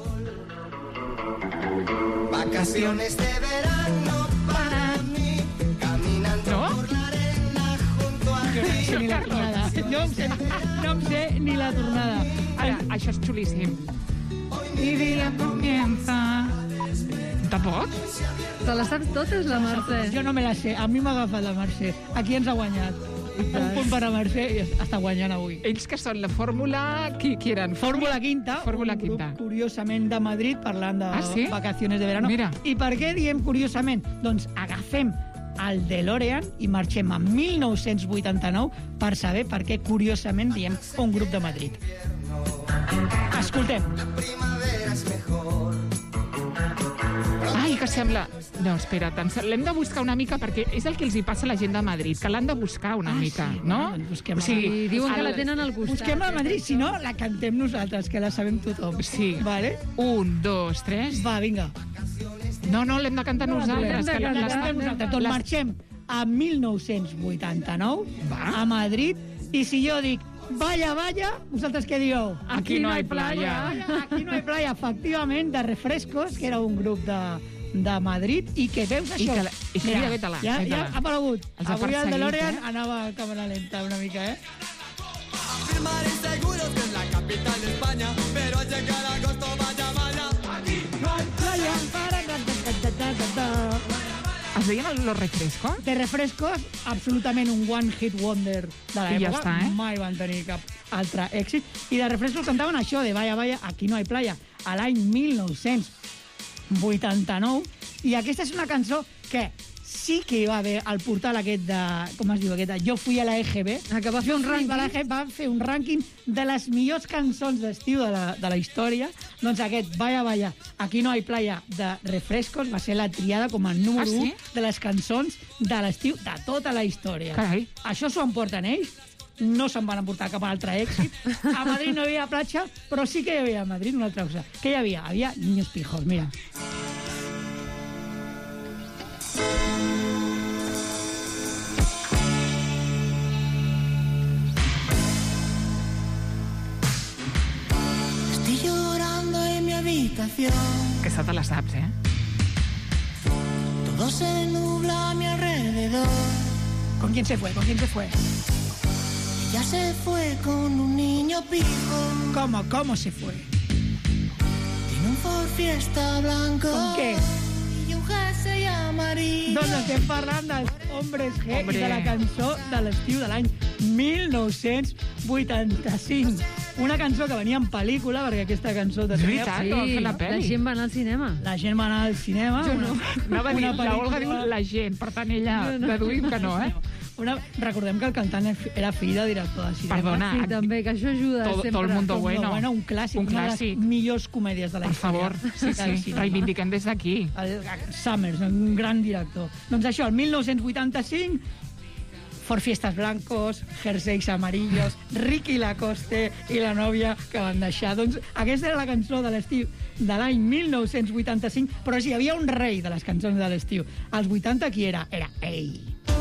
Vacaciones de verano para mí, caminando ¿No? por la arena junto a Jo no ti. sé ni la tornada. Jo em sé, no em sé ni la tornada. Ara, això és xulíssim. I dia comienza... Tampoc? Te la saps totes, la Mercè? Jo no me la sé. A mi m'ha agafat la Mercè. Aquí ens ha guanyat. Un punt per la Mercè i està guanyant avui. Ells que són la fórmula... Qui, qui eren? Fórmula Quinta, Fórmula un grup, Quinta. curiosament, de Madrid, parlant de Ah, sí? vacaciones de verano. Mira. I per què diem curiosament? Doncs agafem el DeLorean i marxem a mil nou-cents vuitanta-nou per saber per què, curiosament, diem un grup de Madrid. Escoltem. Ai, que sembla... No, espera't, ens- l'hem de buscar una mica perquè és el que els hi passa a la gent de Madrid, que l'han de buscar una Ah, mica, sí? no? Bueno, doncs busquem o sigui, I diuen que el- la tenen al costat. Busquem a Madrid, si no, la cantem nosaltres, que la sabem tothom. Sí. Vale? Un, dos, tres... Va, vinga. No, no, l'hem de cantar nosaltres. Que la, La la, cantem nosaltres. Doncs marxem a mil nou-cents vuitanta-nou, a Madrid, i si jo dic vaya, vaya, vosaltres què dieu? Aquí no hay playa. Aquí no hay playa, efectivament, de Refrescos, que era un grup de, de Madrid, i que veus I això... que la- i que mira, vete-la, ja, ja vete-la. ha aparegut. Els ha Avui el perseguit, DeLorean eh? anava a càmera lenta una mica, eh? Afirmar inseguros que es la capital de España, pero al llegar a agosto vaya, vaya. Aquí no hay Playa, para, ta, ta, ta, ta, ta, ta. Es deien el- los refrescos? De Refrescos, absolutament un one-hit wonder de l'època. I ja està, eh? Mai van tenir cap altre èxit. I de Refrescos cantaven això, de Vaya, vaya, aquí no hay playa, a l'any mil nou-cents vuitanta-nou. I aquesta és una cançó que sí que hi va haver al portal aquest de... Com es diu aquest? de Jo fui a la E G B. Ah, que va fer un rànquing. Va, la, va fer un rànquing de les millors cançons d'estiu de, la, de la història. Doncs aquest Vaya, vaya, aquí no hay playa de Refrescos va ser la triada com a número Ah, sí? u de les cançons de l'estiu de tota la història. Carai. Això s'ho emporten ells, no se'n van emportar cap altre èxit. A Madrid no hi havia platja, però sí que hi havia a Madrid una altra cosa. Què hi havia? Havia niños pijos, mira. Estoy llorando en mi habitación. Aquesta te la saps, eh? Todo se nubla a mi alrededor. ¿Con quién se fue? ¿Con quién se fue? Ella se fue con un niño pijo. ¿Cómo? ¿Cómo se fue? Tiene un Ford Fiesta blanco. ¿Con què? I un jersey amarillo. Doncs estem parlant dels Hombres G Hombre. i de la cançó de l'estiu de l'any mil nou-cents vuitanta-cinc. Una cançó que venia en pel·lícula, perquè aquesta cançó... És veritat, que van fer la la pel·li. gent va anar al cinema. La gent va anar al cinema. Jo una, no. Anava a dir, una la Olga diu pel·lícula- la gent, per tant ella Jo no. deduïm que no, eh? Una, recordem que el cantant era fill de director de cinema. Perdona, Sí, també, que això ajuda Todo- sempre. todo el mundo Todo bueno. bueno, un clàssic, Un una de clàssic. les millors comèdies de la Per història. favor, sí, del sí, cinema. reivindiquem des d'aquí. El Summers, un gran director. Doncs això, el mil nou-cents vuitanta-cinc, Ford Fiestas Blancos, jerseys amarillos, Ricky Lacoste i la nòvia que van deixar. Doncs aquesta era la cançó de l'estiu de l'any mil nou-cents vuitanta-cinc, però si hi havia un rei de les cançons de l'estiu. Als vuitanta qui era? Era ell.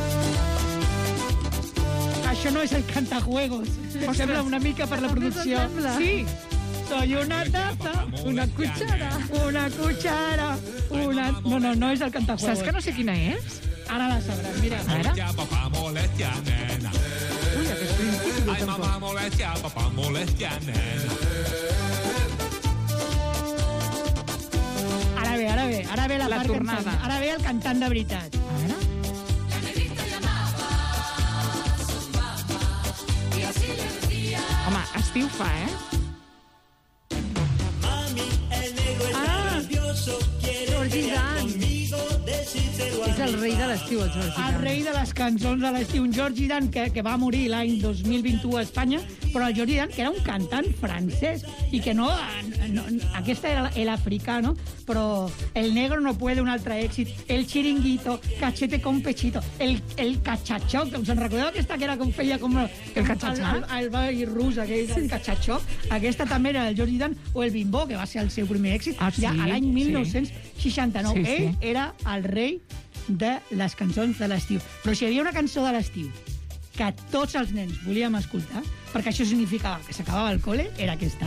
Això no és el cantajuegos. Em sembla una mica per la producció. sembla. Sí. Soy una taza, una cuchara, una cuchara, una... No, no, no és el cantajuegos. Saps que no sé quina és? Ara la sabràs, mira. A veure. Papá molestia, nena. Ui, aquest principi Ay, mamá molestia, papá molestia, nena. Ara ve, ara ve, ara ve la, La part que tornada. ens sembla. Ara ve el cantant de veritat. A veure. Home, estiu fa, eh? Ah, Georgie Dan. És el rei de l'estiu, el George Dan. El rei de les cançons de l'estiu, un George Dan que, que va morir l'any dos mil vint-u a Espanya, però el George Dan, que era un cantant francès, i que no... no aquesta era el africano, però el negro no puede, un altre èxit, el chiringuito, cachete con pechito, el, el cachachoc, us en recordeu aquesta que era com feia com... El cachachoc? El, el, el ball rus, aquell, el cachachoc. Aquesta també era el George Dan, o el bimbo, que va ser el seu primer èxit, ah, sí? ja a l'any mil nou-cents seixanta-nou. Sí, sí. Ell era el rei de les cançons de l'estiu. Però si hi havia una cançó de l'estiu que tots els nens volíem escoltar, perquè això significava que s'acabava el cole, era aquesta.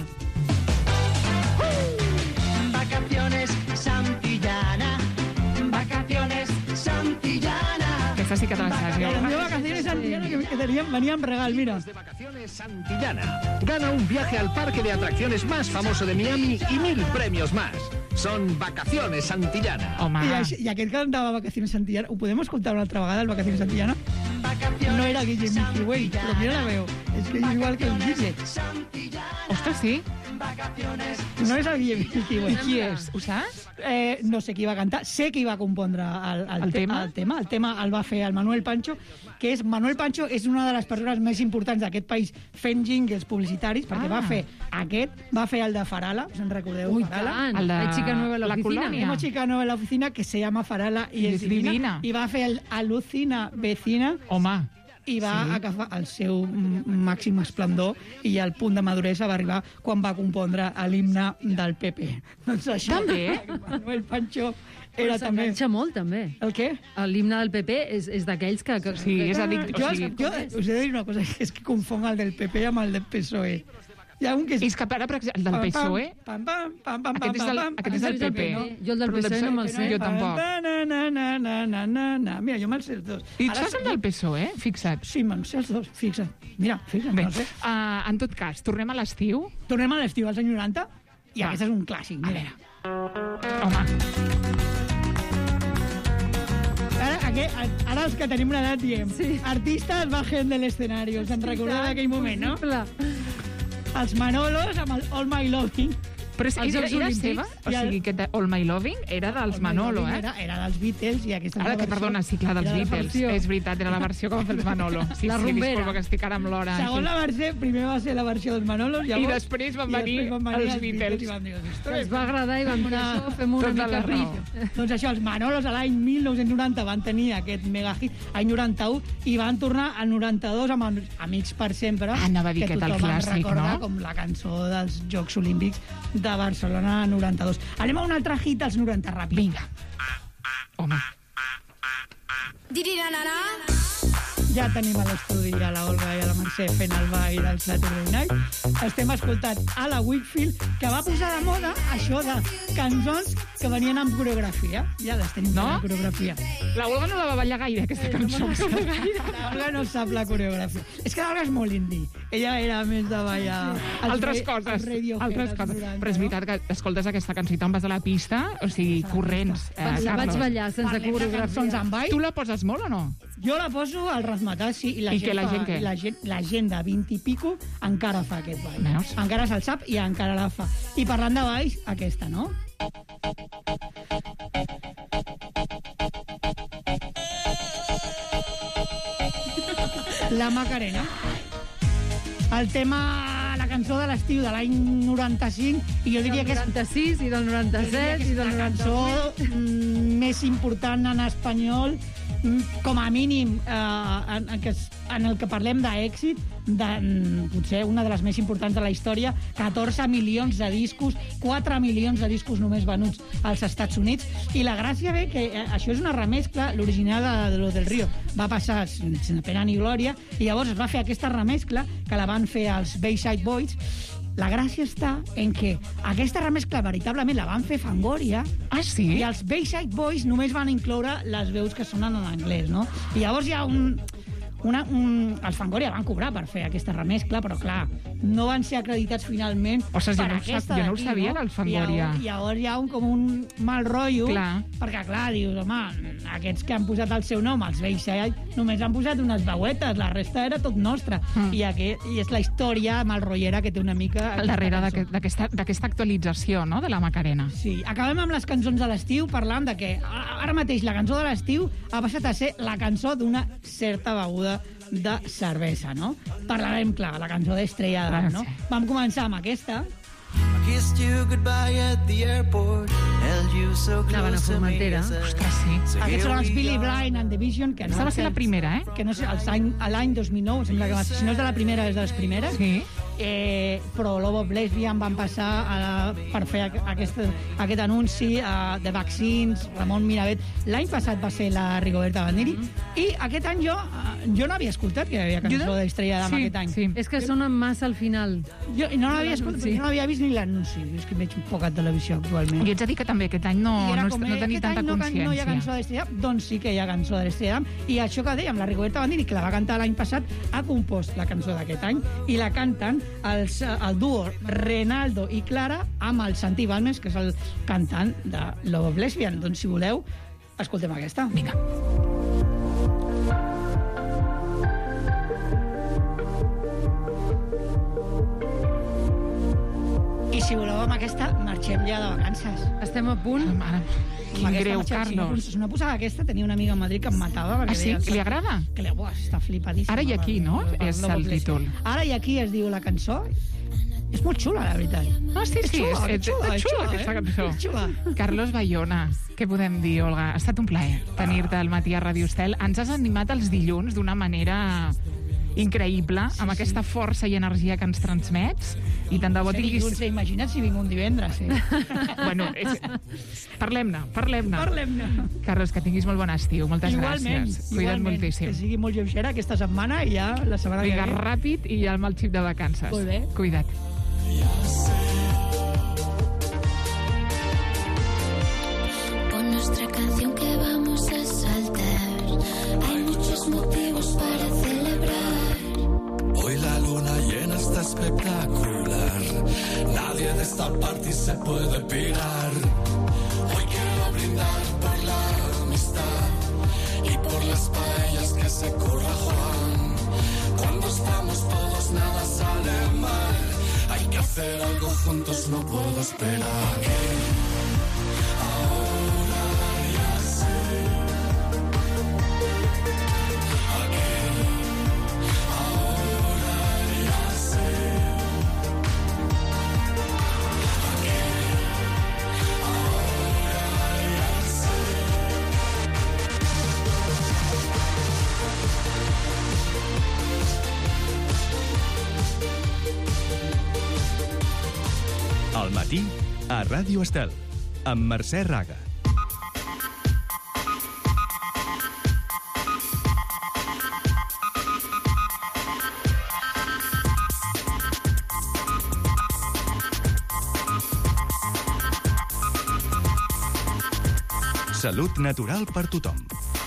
Vacaciones Santillana, vacaciones Santillana. Aquesta sí que te la saps, jo. La meva vacaciones Santillana que, que teníem, venia amb regal, mira. De vacaciones Santillana. Gana un viaje al parque de atracciones más famoso de Miami y mil premios más. Son Vacaciones Santillana. Home. I, això, I aquest cantava Vacaciones Santillana. Ho podem escoltar una altra vegada, el Vacaciones Santillana? No era Guille Milky Way, però mira la veu. És que és igual que el Guille. Ostres, sí? No és el Guille Milky Way. I qui és? Ho saps? Eh, no sé qui va cantar. Sé qui va compondre el, el, el, te tema? el tema. El tema el va fer el Manuel Pancho, que és Manuel Pancho és una de les persones més importants d'aquest país fent jingles publicitaris, perquè Ah. va fer aquest, va fer el de Farala, us en recordeu? Ui, Farala? tant. El de Hay chica nueva en la la oficina. colònia. Una chica nueva en la oficina que se llama Farala i I és és divina. divina. I va fer el Alucina Vecina Home. i va Sí. agafar el seu mm, màxim esplendor i el punt de maduresa va arribar quan va compondre l'himne del P P. Doncs això, També? Manuel Pancho Però era també... s'enganxa molt, també. El què? L'himne del P P és, és d'aquells que... que... Sí, és addictiu. Jo, O sigui, jo us he de dir una cosa, que és que confon el del P P amb el del P S O E. Hi ha un que és... És que, ara, per exemple, el del P S O E... Pam, pam, pam, pam, Aquest és del, pam, aquest és del P P. no? Jo el del Però P S O E no me'l sé. Jo tampoc. Na, na, na, na, na, na, na. Mira, jo me'l sé els dos. I tu Ara saps el del P S O E? Fixa't. Sí, me'n sé els dos, fixa't. Mira, fixa't, Bé, me'l sé. uh, en tot cas, tornem a l'estiu. Tornem a l'estiu, als anys noranta, i Va. aquest és un clàssic, mira. Home. Ara, aquest, ara els que tenim una edat diem, sí. Artistes bajen de l'escenari, us en recordeu d'aquell moment, no? Els Manolos amb el All My Loving. Però és, Els era, Jocs era Olímpics. seva? O I el- sigui, aquest de All My Loving era dels All My Manolo, Loving eh? Era, era dels Beatles i aquesta Ara és la que, versió- perdona, sí, clar, dels era la Beatles. versió. És veritat, era la versió que va fer els Manolo. Sí, La sí, rumbera. disculpa que estic ara amb l'hora. Segons la versió, primer va ser la versió dels Manolos, llavors, I després van i venir després van venir els Beatles. i van dir, Es va agradar i van dir, això, fem una Tota la mica raó. riff. Doncs això, els Manolos a l'any mil nou-cents noranta van tenir aquest mega hit, any noranta-u, i van tornar al noranta-dos amb els Amics per sempre, Ah, anava a dir que aquest el tothom en clàssic, recorda no? com la cançó dels Jocs Olímpics de Barcelona noranta-dos. Anem a un altre hit als noranta, ràpid. Vinga. Home. Ja tenim a l'estudi a la Olga i a la Mercè fent el ball del Saturday Night. Estem escoltant a la Wakefield, que va posar de moda això de cançons que venien amb coreografia. Ja les tenim No? amb coreografia. La Olga no la va ballar gaire, aquesta cançó. La Olga no sap la coreografia. És que l'Olga és molt indie. Ella era més de ballar... els Altres ra- coses. els Radiohead Altres dels coses. noranta, Però és veritat que escoltes aquesta cançó i te'n vas a la pista, o sigui, corrents. Eh, Vaig, vaig Carlos. ballar sense Parlem de cançons coreografia. amb ball. Tu la poses molt o no? Jo la poso al razzmatazz, sí, i la, I gent, què, la fa, gent què? i la, gent, la gent de vint i pico encara fa aquest ball. Veus? Encara se'l sap i encara la fa. I parlant de balls, aquesta, no? La Macarena. El tema, la cançó de l'estiu de l'any noranta-cinc, i jo diria Del que és... noranta-sis i del noranta-set i del la noranta-vuit. cançó mm, més important en espanyol, mm, com a mínim eh, en, en, que, es- en el que parlem d'èxit, de, mm, potser una de les més importants de la història, catorze milions de discos, quatre milions de discos només venuts als Estats Units, i la gràcia ve que eh, això és una remescla, l'original de, de Lo del Río va passar sense pena ni glòria, i llavors es va fer aquesta remescla, que la van fer els Bayside Boys. La gràcia està en que aquesta remescla veritablement la van fer Fangoria. Ah, sí? I els Bayside Boys només van incloure les veus que sonen en anglès, no? I llavors hi ha un... Una, un, els Fangoria van cobrar per fer aquesta remescla, però clar, no van ser acreditats finalment. Ostres, jo per no, aquesta jo no ho d'aquí, sabia, no? del Fangoria. I llavors hi ha un, com un mal rotllo, clar. perquè, clar, dius, home, aquests que han posat el seu nom, els vells, eh, només han posat unes veuetes, la resta era tot nostre. Mm. I, aquest, I és la història mal rotllera que té una mica... Al darrere d'aquesta actualització, no?, de la Macarena. Sí, acabem amb les cançons de l'estiu parlant de que ara mateix la cançó de l'estiu ha passat a ser la cançó d'una certa beguda de cervesa, no? Parlarem, clar, la cançó d'Estrella d'Am, no? Vam començar amb aquesta. Kissed you goodbye at the airport, held you so close to me. Ostres, sí. Aquests són els Billy Blind and the Vision, que no... Aquesta va ser la primera, eh? Que no sé, l'any dos mil nou, sembla que va ser, si no és de la primera, és de les primeres. Sí. Eh, però Love of Lesbian van passar a la, per fer aquest, aquest anunci uh, de Vaccines, Ramon Miravet. L'any passat va ser la Rigoberta Bandini, mm. i aquest any jo uh, jo no havia escoltat que hi havia cançó no? d'Estrella d'Am sí, aquest any. Sí. És que sonen massa al final. Jo no l'havia escoltat, sí. no havia vist ni l'anunci. És que veig un poc a televisió actualment. I ets a dir que també aquest any no, no, com, no tenia tanta no, consciència. No hi ha cançó d'Estrella d'Am, doncs sí que hi ha cançó d'Estrella d'Am. I això que dèiem, la Rigoberta Bandini, que la va cantar l'any passat, ha compost la cançó d'aquest any i la canten els, el duo Renaldo i Clara amb el Santi Balmes, que és el cantant de Love of Lesbian. Doncs si voleu, escoltem aquesta. Vinga. I si voleu amb aquesta, marxem ja de vacances. Estem a punt. Mare, quin greu, Carlos. Si una posada aquesta, tenia una amiga a Madrid que em matava. Ah, sí? Li agrada? Que li, buah, està flipadíssima. Ara i aquí, no? És el títol. Ara i aquí es diu la cançó. És molt xula, la veritat. Ah, sí, sí, és xula, és, és, xula, és xula, aquesta cançó. És xula. Carlos Bayona, què podem dir, Olga? Ha estat un plaer tenir-te al matí a Radio Estel. Ens has animat els dilluns d'una manera increïble, amb aquesta força i energia que ens transmets, i tant de bo tinguis... Dilluns, imagina't si vinc un divendres, eh? Bueno, és... parlem-ne, parlem-ne. Parlem-ne. Carlos, que tinguis molt bon estiu. Moltes igualment, gràcies. Cuida't igualment, moltíssim. Que sigui molt lleugera aquesta setmana i ja la setmana que ve. Vinga, ràpid i ja amb el xip de vacances. Molt bé. Cuida't. Con nuestra canción que vamos a saltar, hay muchos motivos para celebrar. Hoy la luna llena está espectacular, nadie de esta party se puede pirar. Hoy quiero brindar por la amistad y por las paellas que se curra Juan. Cuando estamos todos nada sale mal, hay que hacer algo juntos, no puedo esperar. Ahora ya sé. Al matí, a Ràdio Estel, amb Mercè Raga. Salut natural per tothom.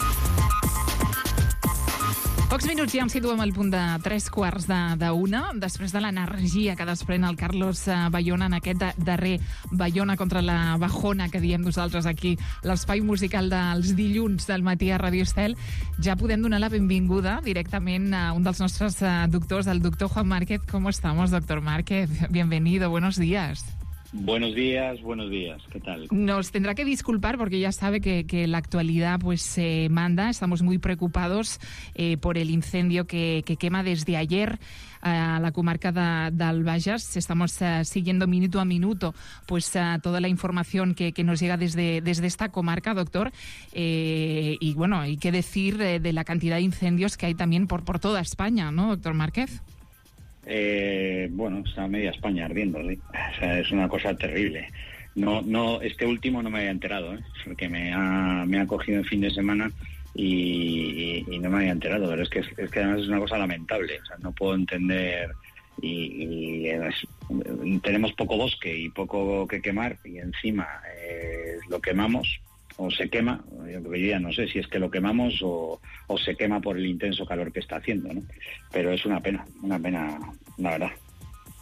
Pocs minuts ja em situem al punt de tres quarts de, de una, després de l'energia que desprèn el Carlos Bayona en aquest darrer Bayona contra la Bajona, que diem nosaltres aquí, l'espai musical dels dilluns del matí a Radio Estel. Ja podem donar la benvinguda directament a un dels nostres doctors, el doctor Juan Márquez. ¿Cómo estamos, doctor Márquez? Bienvenido, buenos días. Buenos días, buenos días. ¿Qué tal? Nos tendrá que disculpar porque ya sabe que, que la actualidad pues se eh, manda. Estamos muy preocupados eh, por el incendio que, que quema desde ayer a la comarca de, del Bages. Estamos uh, siguiendo minuto a minuto pues uh, toda la información que, que nos llega desde, desde esta comarca, doctor. Eh, y bueno, hay que decir eh, de la cantidad de incendios que hay también por, por toda España, ¿no, doctor Márquez? Eh, bueno, está media España ardiendo, ¿sí? O sea, es una cosa terrible. No, no, este último no me había enterado, ¿eh? Porque me ha, me ha cogido en fin de semana y, y, y no me había enterado, pero es que, es que además es una cosa lamentable. O sea, no puedo entender y, y es, tenemos poco bosque y poco que quemar y encima eh, lo quemamos o se quema. Yo ya no sé si es que lo quemamos o, o se quema por el intenso calor que está haciendo, ¿no? Pero es una pena, una pena, la verdad.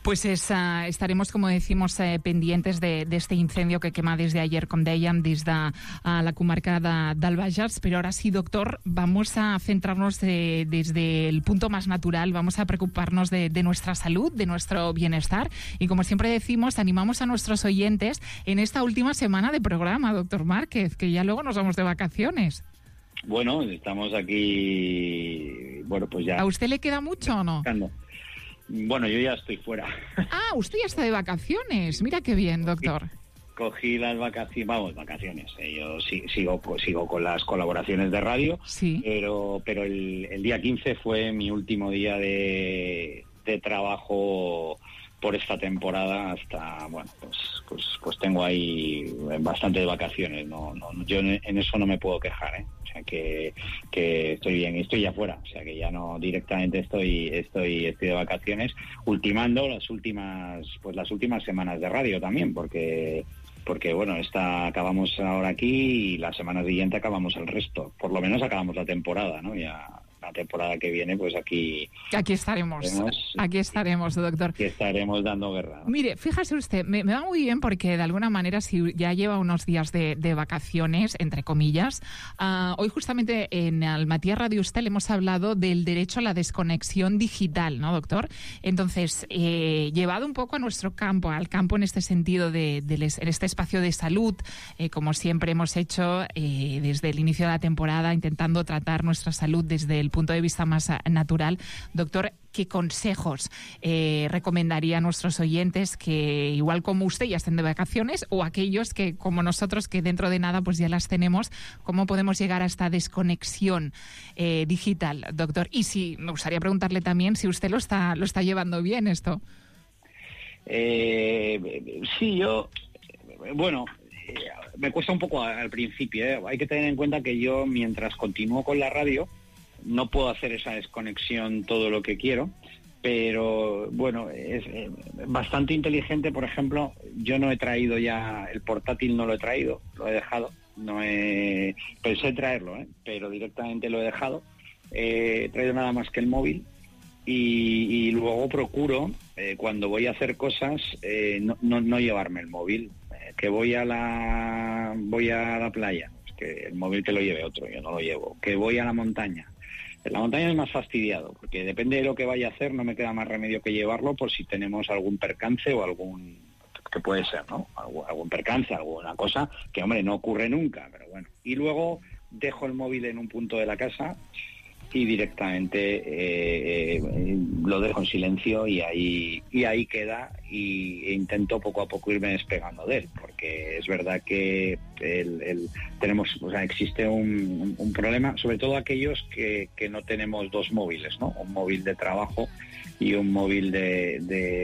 Pues es, uh, estaremos, como decimos, eh, pendientes de, de este incendio que quema desde ayer, com dèiem, des de uh, la comarca de, del Bages. Pero ahora sí, doctor, vamos a centrarnos de, desde el punto más natural, vamos a preocuparnos de, de nuestra salud, de nuestro bienestar. Y como siempre decimos, animamos a nuestros oyentes en esta última semana de programa, doctor Márquez, que ya luego nos vamos de vacaciones. Bueno, estamos aquí, bueno, pues ya... ¿A usted le queda mucho o no? Bueno, yo ya estoy fuera. Ah, usted ya está de vacaciones. Mira qué bien, doctor. Cogí las vacaciones, vamos, vacaciones. Eh, yo sí, sigo, sigo con las colaboraciones de radio, sí. pero, pero el, el día quince fue mi último día de, de trabajo por esta temporada hasta, bueno, pues pues pues tengo ahí bastantes vacaciones. No, no yo en, en eso no me puedo quejar, ¿eh? O sea que, que estoy bien, estoy ya fuera, o sea que ya no directamente estoy estoy estoy de vacaciones, ultimando las últimas pues las últimas semanas de radio también, porque porque bueno, esta acabamos ahora aquí y la semana siguiente acabamos el resto, por lo menos acabamos la temporada, ¿no? Ya la temporada que viene, pues aquí... Aquí estaremos, estaremos aquí estaremos, doctor. Aquí estaremos dando guerra, ¿no? Mire, fíjese usted, me, me va muy bien porque de alguna manera, si ya lleva unos días de, de vacaciones, entre comillas, uh, hoy justamente en el Matías Radio Estel hemos hablado del derecho a la desconexión digital, ¿no, doctor? Entonces, eh, llevado un poco a nuestro campo, al campo en este sentido, de, de les, en este espacio de salud, eh, como siempre hemos hecho eh, desde el inicio de la temporada, intentando tratar nuestra salud desde el punto de vista más natural. Doctor, ¿qué consejos eh, recomendaría a nuestros oyentes que, igual como usted, ya estén de vacaciones, o aquellos que, como nosotros, que dentro de nada pues ya las tenemos, cómo podemos llegar a esta desconexión eh, digital, doctor? Y si, me gustaría preguntarle también si usted lo está, lo está llevando bien esto. Eh, sí, yo... Bueno... me cuesta un poco al principio, ¿eh? Hay que tener en cuenta que yo, mientras continúo con la radio, no puedo hacer esa desconexión todo lo que quiero, pero bueno, es eh, bastante inteligente. Por ejemplo, yo no he traído ya el portátil, no lo he traído, lo he dejado, no he pensé traerlo, ¿eh? Pero directamente lo he dejado. Eh, he traído nada más que el móvil y, y luego procuro, eh, cuando voy a hacer cosas, eh, no, no, no llevarme el móvil. Eh, que voy a la voy a la playa, que el móvil que lo lleve otro, yo no lo llevo. Que voy a la montaña. En la montaña es más fastidiado, porque depende de lo que vaya a hacer, no me queda más remedio que llevarlo por si tenemos algún percance o algún, que puede ser, ¿no? Algún, algún percance, alguna cosa que, hombre, no ocurre nunca, pero bueno. Y luego dejo el móvil en un punto de la casa y directamente eh, eh, lo dejo en silencio y ahí y ahí queda, y e intento poco a poco irme despegando de él, porque es verdad que el, el, tenemos, o sea, existe un, un problema, sobre todo aquellos que, que no tenemos dos móviles, ¿no? Un móvil de trabajo y un móvil de,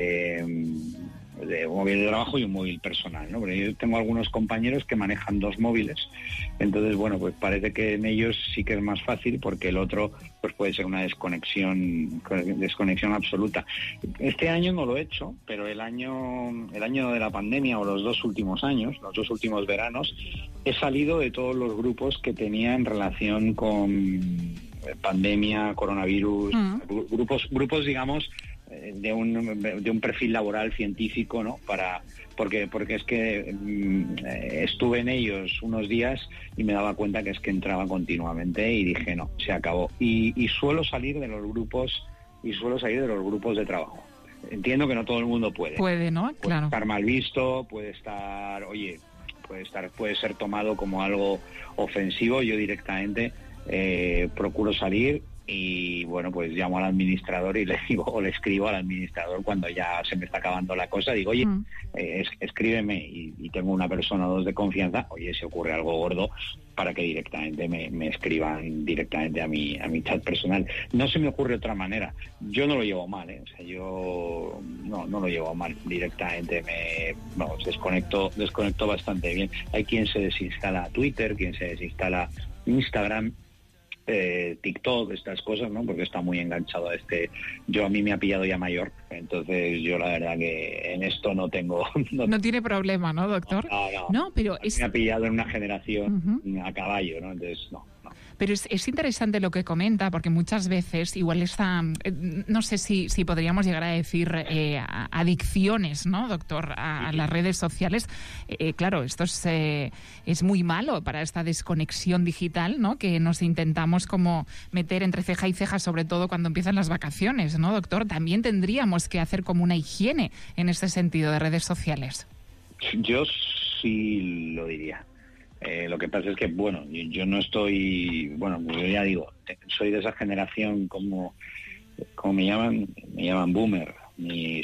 de de un móvil de trabajo y un móvil personal, ¿no? Pero yo tengo algunos compañeros que manejan dos móviles, entonces, bueno, pues parece que en ellos sí que es más fácil, porque el otro pues puede ser una desconexión desconexión absoluta. Este año no lo he hecho, pero el año el año de la pandemia, o los dos últimos años, los dos últimos veranos, he salido de todos los grupos que tenía en relación con pandemia, coronavirus, mm. grupos grupos digamos de un de un perfil laboral científico, ¿no? Para porque porque es que mmm, estuve en ellos unos días y me daba cuenta que es que entraba continuamente y dije no, se acabó. Y, y suelo salir de los grupos y suelo salir de los grupos de trabajo. Entiendo que no todo el mundo puede. Puede, ¿no? Puede claro. estar mal visto, puede estar, oye, puede estar puede ser tomado como algo ofensivo. Yo directamente eh, procuro salir. Y bueno, pues llamo al administrador y le digo, o le escribo al administrador cuando ya se me está acabando la cosa, digo, oye, mm. eh, es, escríbeme, y, y tengo una persona o dos de confianza, oye, si ocurre algo gordo, para que directamente me, me escriban directamente a mi a mi chat personal. No se me ocurre otra manera. Yo no lo llevo mal, ¿eh? O sea, yo no, no lo llevo mal, directamente me vamos, desconecto, desconecto bastante bien. Hay quien se desinstala Twitter, quien se desinstala Instagram, Eh, TikTok, estas cosas, ¿no? Porque está muy enganchado a este. Yo, a mí me ha pillado ya mayor, entonces yo la verdad que en esto no tengo... No, no tiene problema, ¿no, doctor? No, no, no pero es... me ha pillado en una generación uh-huh. a caballo, ¿no? Entonces, no, no. Pero es, es interesante lo que comenta, porque muchas veces igual está, eh, no sé si, si podríamos llegar a decir eh, adicciones, ¿no, doctor, a, a las redes sociales. Eh, claro, esto es, eh, es muy malo para esta desconexión digital, ¿no?, que nos intentamos como meter entre ceja y ceja, sobre todo cuando empiezan las vacaciones, ¿no, doctor? También tendríamos que hacer como una higiene en este sentido de redes sociales. Yo sí lo diría. Eh, lo que pasa es que, bueno, yo, yo no estoy, bueno, yo ya digo, soy de esa generación como, como me llaman, me llaman boomer, mis,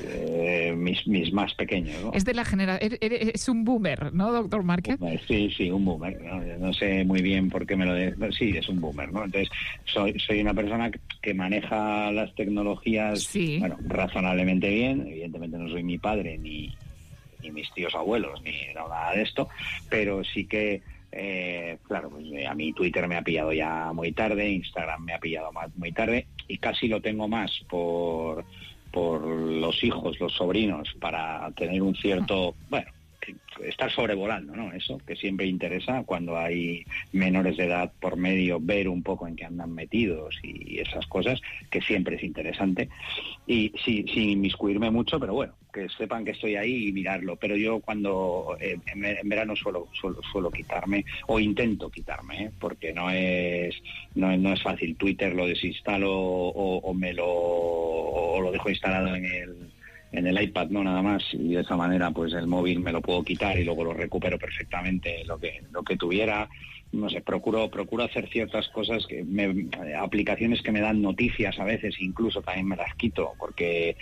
eh, mis, mis más pequeños, ¿no? Es de la generación, es un boomer, ¿no, doctor Márquez? Sí, sí, un boomer. No, no sé muy bien por qué me lo de... Sí, es un boomer, ¿no? Entonces, soy, soy una persona que maneja las tecnologías, sí, bueno, razonablemente bien. Evidentemente no soy mi padre ni ni mis tíos abuelos, ni nada de esto, pero sí que, eh, claro, pues a mí Twitter me ha pillado ya muy tarde, Instagram me ha pillado más, muy tarde, y casi lo tengo más por, por los hijos, los sobrinos, para tener un cierto, bueno, estar sobrevolando, ¿no? Eso, que siempre interesa cuando hay menores de edad por medio, ver un poco en qué andan metidos y esas cosas, que siempre es interesante. Y sí, sin inmiscuirme mucho, pero bueno, que sepan que estoy ahí y mirarlo. Pero yo cuando eh, en, en verano suelo, suelo suelo quitarme, o intento quitarme, ¿eh? Porque no es no, no es fácil. Twitter lo desinstalo o, o me lo o lo dejo instalado en el en el iPad, no nada más, y de esa manera pues el móvil me lo puedo quitar y luego lo recupero perfectamente lo que lo que tuviera. No sé, procuro procuro hacer ciertas cosas, que me, aplicaciones que me dan noticias a veces, incluso también me las quito, porque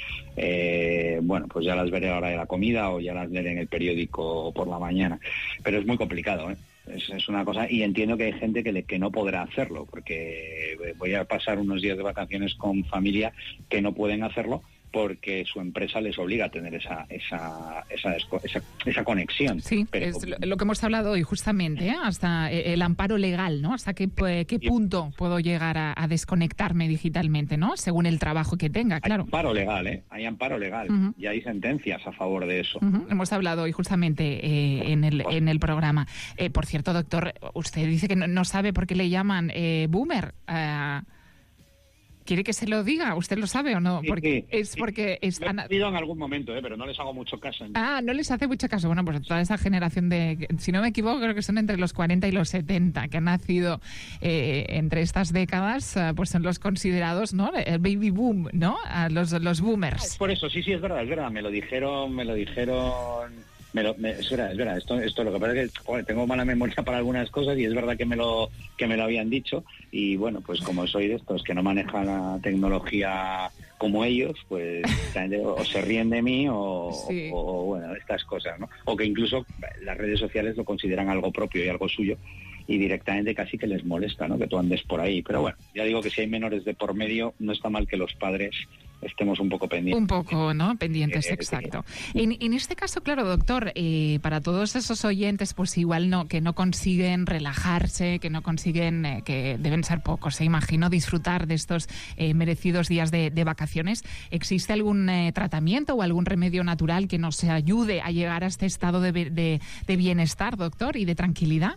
eh, bueno, pues ya las veré a la hora de la comida o ya las veré en el periódico por la mañana, pero es muy complicado, ¿eh? Es, es una cosa, y entiendo que hay gente que, le, que no podrá hacerlo, porque voy a pasar unos días de vacaciones con familia que no pueden hacerlo porque su empresa les obliga a tener esa esa esa, esa, esa conexión. Sí, pero es lo que hemos hablado hoy justamente, ¿eh? Hasta el amparo legal, ¿no? Hasta qué, qué punto puedo llegar a, a desconectarme digitalmente, ¿no? Según el trabajo que tenga, claro. Hay amparo legal, ¿eh? Hay amparo legal, uh-huh. Y hay sentencias a favor de eso. Uh-huh. Hemos hablado hoy justamente eh, en, el, en el programa. Eh, por cierto, doctor, usted dice que no, no sabe por qué le llaman eh, boomer. Uh, ¿Quiere que se lo diga? ¿Usted lo sabe o no? Porque sí, sí, es porque sí. están... Lo he pedido en algún momento, ¿eh? Pero no les hago mucho caso. Ah, no les hace mucho caso. Bueno, pues toda esa generación de... Si no me equivoco, creo que son entre los cuarenta y los setenta, que han nacido eh, entre estas décadas, pues son los considerados, ¿no? El baby boom, ¿no? A los, los boomers. Por eso, sí, sí, es verdad, es verdad. Me lo dijeron, me lo dijeron... Me lo, me, es verdad, es verdad. Esto, esto lo que pasa es que joder, tengo mala memoria para algunas cosas y es verdad que me lo que me lo habían dicho, y bueno, pues como soy de estos que no manejan la tecnología como ellos, pues o se ríen de mí o, sí. o, o bueno, estas cosas, ¿no? O que incluso las redes sociales lo consideran algo propio y algo suyo, y directamente casi que les molesta, ¿no?, que tú andes por ahí. Pero bueno, ya digo que si hay menores de por medio, no está mal que los padres estemos un poco pendientes. Un poco, ¿no? Pendientes, eh, exacto. Sí. En, en este caso, claro, doctor, eh, para todos esos oyentes, pues igual no, que no consiguen relajarse, que no consiguen, eh, que deben ser pocos, se eh, imagino, disfrutar de estos eh, merecidos días de, de vacaciones. ¿Existe algún eh, tratamiento o algún remedio natural que nos ayude a llegar a este estado de, de, de bienestar, doctor, y de tranquilidad?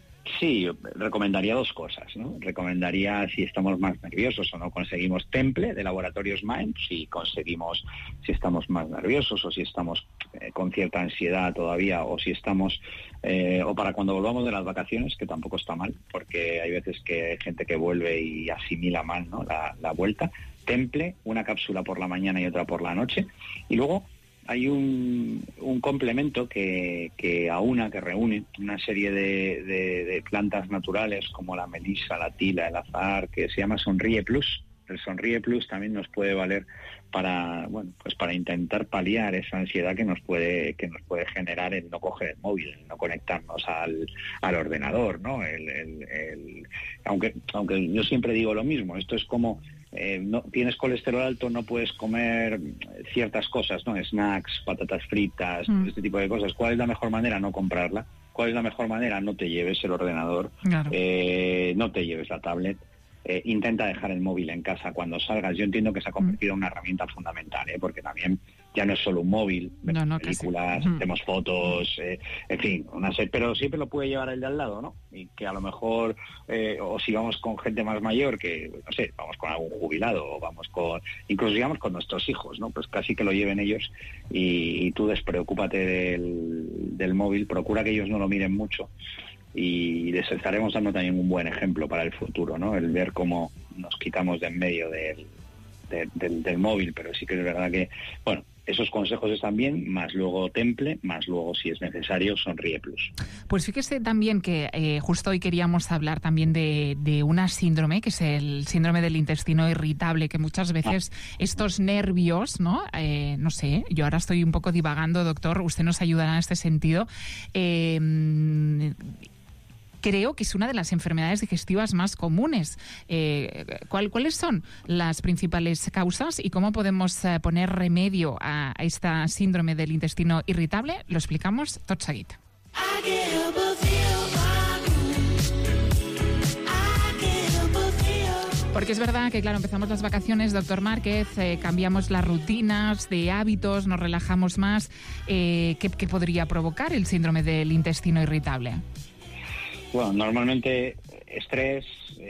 Sí, yo recomendaría dos cosas, ¿no? Recomendaría, si estamos más nerviosos o no conseguimos Temple de Laboratorios Mind, si conseguimos, si estamos más nerviosos o si estamos eh, con cierta ansiedad todavía, o si estamos, eh, o para cuando volvamos de las vacaciones, que tampoco está mal, porque hay veces que hay gente que vuelve y asimila mal, ¿no?, la, la vuelta. Temple, una cápsula por la mañana y otra por la noche, y luego hay un, un complemento que, que aúna, que reúne una serie de, de, de plantas naturales como la melisa, la tila, el azahar, que se llama Sonríe Plus. El Sonríe Plus también nos puede valer para, bueno, pues para intentar paliar esa ansiedad que nos puede que nos puede generar el no coger el móvil, el no conectarnos al, al ordenador, ¿no? El, el, el, aunque aunque yo siempre digo lo mismo, esto es como Eh, no tienes colesterol alto, no puedes comer ciertas cosas, ¿no? Snacks, patatas fritas, mm. este tipo de cosas. ¿Cuál es la mejor manera? No comprarla. ¿Cuál es la mejor manera? No te lleves el ordenador, claro. eh, no te lleves la tablet. Eh, intenta dejar el móvil en casa cuando salgas. Yo entiendo que se ha convertido en una herramienta fundamental, ¿eh? Porque también ya no es solo un móvil, no, no, películas, casi. hacemos fotos, eh, en fin, una serie, pero siempre lo puede llevar el de al lado, ¿no? Y que a lo mejor, eh, o si vamos con gente más mayor, que, no sé, vamos con algún jubilado, o vamos con, incluso digamos con nuestros hijos, ¿no? Pues casi que lo lleven ellos y, y tú despreocúpate del, del móvil, procura que ellos no lo miren mucho. Y les estaremos dando también un buen ejemplo para el futuro, ¿no? El ver cómo nos quitamos de en medio del, de, del, del móvil, pero sí que es verdad que, bueno, esos consejos están bien, más luego temple, más luego, si es necesario, sonríe plus. Pues fíjese también que eh, justo hoy queríamos hablar también de, de una síndrome, que es el síndrome del intestino irritable, que muchas veces ah. estos nervios, ¿no? Eh, no sé, yo ahora estoy un poco divagando, doctor, usted nos ayudará en este sentido. Eh, Creo que es una de las enfermedades digestivas más comunes. Eh, ¿cuál, ¿Cuáles son las principales causas y cómo podemos eh, poner remedio a, a esta síndrome del intestino irritable? Lo explicamos tot seguit. Porque es verdad que, claro, empezamos las vacaciones, doctor Márquez, eh, cambiamos las rutinas de hábitos, nos relajamos más. Eh, ¿qué, ¿Qué podría provocar el síndrome del intestino irritable? Bueno, normalmente estrés eh,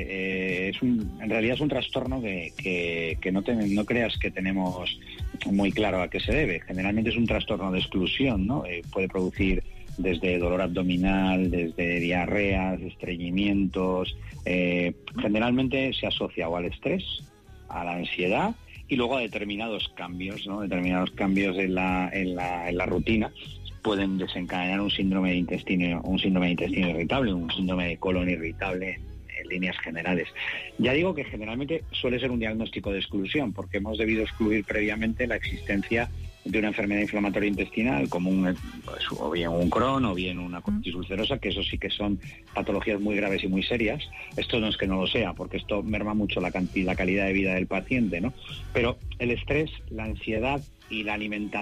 eh, es un, en realidad es un trastorno que, que, que no, te, no creas que tenemos muy claro a qué se debe. Generalmente es un trastorno de exclusión, ¿no? Eh, puede producir desde dolor abdominal, desde diarreas, estreñimientos. Eh, generalmente se asocia o al estrés, a la ansiedad y luego a determinados cambios, ¿no? Determinados cambios en la, en la, en la rutina pueden desencadenar un síndrome de intestino, un síndrome de intestino irritable, un síndrome de colon irritable en, en líneas generales. Ya digo que generalmente suele ser un diagnóstico de exclusión, porque hemos debido excluir previamente la existencia de una enfermedad inflamatoria intestinal, como un, pues, o bien un Crohn o bien una colitis ulcerosa, que eso sí que son patologías muy graves y muy serias. Esto no es que no lo sea, porque esto merma mucho la, cantidad, la calidad de vida del paciente, ¿no? Pero el estrés, la ansiedad y la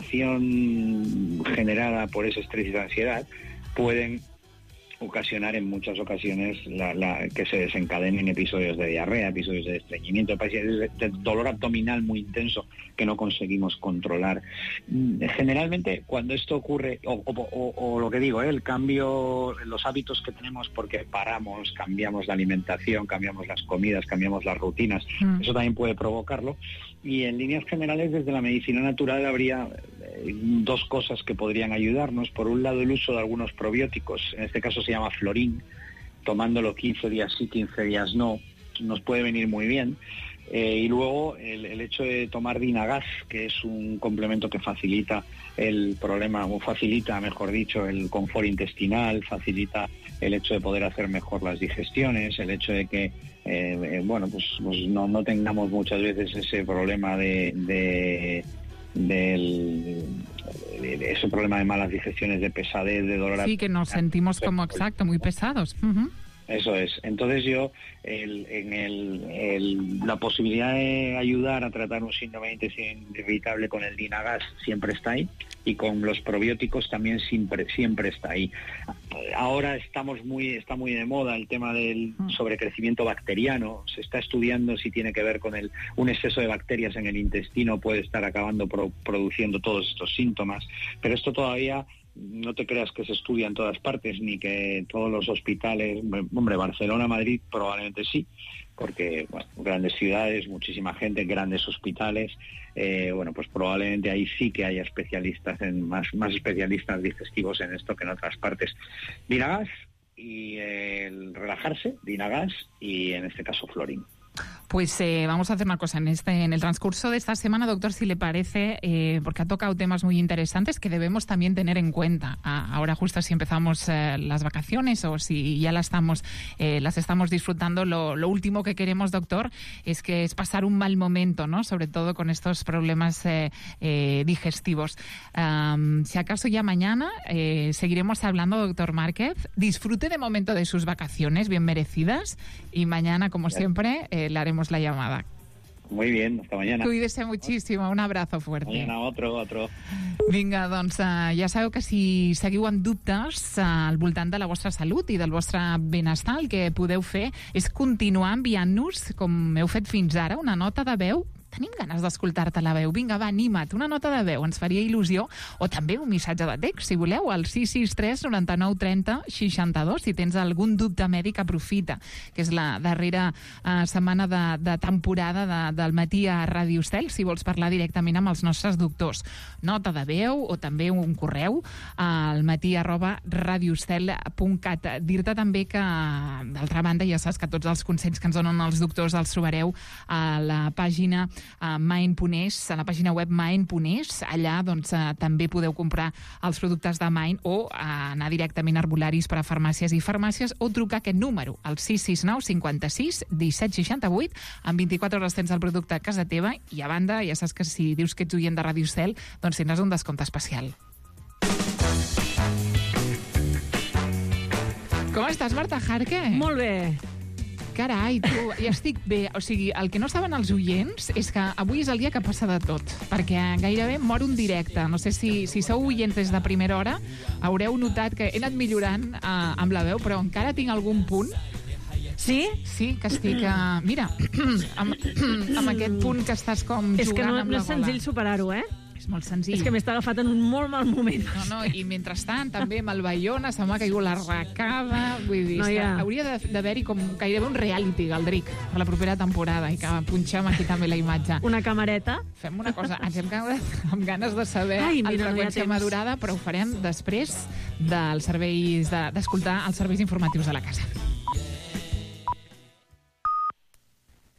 alimentación generada por ese estrés y la ansiedad pueden ocasionar en muchas ocasiones la, la, que se desencadenen episodios de diarrea, episodios de estreñimiento, episodios de, de dolor abdominal muy intenso que no conseguimos controlar. Generalmente cuando esto ocurre, o, o, o, o lo que digo, ¿eh? el cambio, los hábitos que tenemos porque paramos, cambiamos la alimentación, cambiamos las comidas, cambiamos las rutinas, mm. eso también puede provocarlo. Y en líneas generales, desde la medicina natural habría eh, dos cosas que podrían ayudarnos. Por un lado, el uso de algunos probióticos, en este caso se llama Florin, tomándolo quince días sí, quince días no, nos puede venir muy bien. Eh, y luego el, el hecho de tomar Dinagas, que es un complemento que facilita el problema, o facilita, mejor dicho, el confort intestinal, facilita el hecho de poder hacer mejor las digestiones, el hecho de que Eh, eh, bueno, pues, pues no, no tengamos muchas veces ese problema de, de, del, de, de ese problema de malas digestiones, de pesadez, de dolor. Sí, que nos sentimos como exacto, muy pesados. Uh-huh. Eso es. Entonces yo, el, en el, el, la posibilidad de ayudar a tratar un síndrome de intestino irritable con el Dinagas siempre está ahí, y con los probióticos también siempre siempre está ahí. Ahora estamos muy está muy de moda el tema del sobrecrecimiento bacteriano. Se está estudiando si tiene que ver con el un exceso de bacterias en el intestino puede estar acabando pro, produciendo todos estos síntomas, pero esto todavía no te creas que se estudia en todas partes, ni que todos los hospitales, hombre, Barcelona, Madrid probablemente sí, porque bueno, grandes ciudades, muchísima gente, grandes hospitales, eh, bueno, pues probablemente ahí sí que haya especialistas, en más, más especialistas digestivos en esto que en otras partes. Dinagas y eh, el relajarse, Dinagas y en este caso Florin. Pues eh, vamos a hacer una cosa en este en el transcurso de esta semana, doctor, si le parece, eh, porque ha tocado temas muy interesantes que debemos también tener en cuenta. Ah, ahora justo si empezamos eh, las vacaciones o si ya las estamos eh, las estamos disfrutando, lo, lo último que queremos, doctor, es que es pasar un mal momento, ¿no? Sobre todo con estos problemas eh, eh, digestivos. Um, si acaso ya mañana eh, seguiremos hablando, doctor Márquez. Disfrute de momento de sus vacaciones, bien merecidas, y mañana, como siempre, eh, le haremos la llamada. Muy bien, hasta mañana. Cuídese muchísimo, un abrazo fuerte. Mañana otro, otro. Vinga, doncs uh, ja sabeu que si seguiu amb dubtes uh, al voltant de la vostra salut i del vostre benestar, el que podeu fer és continuar enviant-nos, com heu fet fins ara, una nota de veu tenim ganes d'escoltar-te la veu. Vinga, va, anima't, una nota de veu, ens faria il·lusió. O també un missatge de text, si voleu, al sis sis tres noranta-nou trenta seixanta-dos. Si tens algun dubte mèdic, aprofita, que és la darrera eh, setmana de, de temporada de, del matí a Ràdio Estel, si vols parlar directament amb els nostres doctors. Nota de veu o també un correu al matí arroba radioestel punt cat. Dir-te també que, d'altra banda, ja saps que tots els consells que ens donen els doctors els trobareu a la pàgina uh, main punt es, a la pàgina web main punt es. Allà doncs, uh, també podeu comprar els productes de Main o uh, anar directament a arbolaris per a farmàcies i farmàcies o trucar aquest número, al sis sis nou cinquanta-sis disset seixanta-vuit. En vint-i-quatre hores tens el producte a casa teva i, a banda, ja saps que si dius que ets oient de Ràdio Estel, doncs tindràs un descompte especial. Com estàs, Marta Jarque? Molt bé. Carai, tu, ja estic bé. O sigui, el que no saben els oients és que avui és el dia que passa de tot, perquè gairebé mor un directe. No sé si, si sou oients des de primera hora, haureu notat que he anat millorant uh, amb la veu, però encara tinc algun punt. Sí? Sí, que estic... Uh, mira, amb, amb aquest punt que estàs com és jugant no, amb la gola. És que no és senzill superar-ho, eh? És molt senzill. És que m'està agafat en un molt mal moment. No, no, i mentrestant també amb el Bayona se m'ha caigut la arracada. Vull dir, no, ja. hauria d'haver-hi com gairebé un reality, Galdric, per la propera temporada, i que punxem aquí també la imatge. Una camareta? Fem una cosa, ens hem quedat amb ganes de saber Ai, el mira, freqüència no madurada, però ho farem després dels serveis de, d'escoltar els serveis informatius de la casa.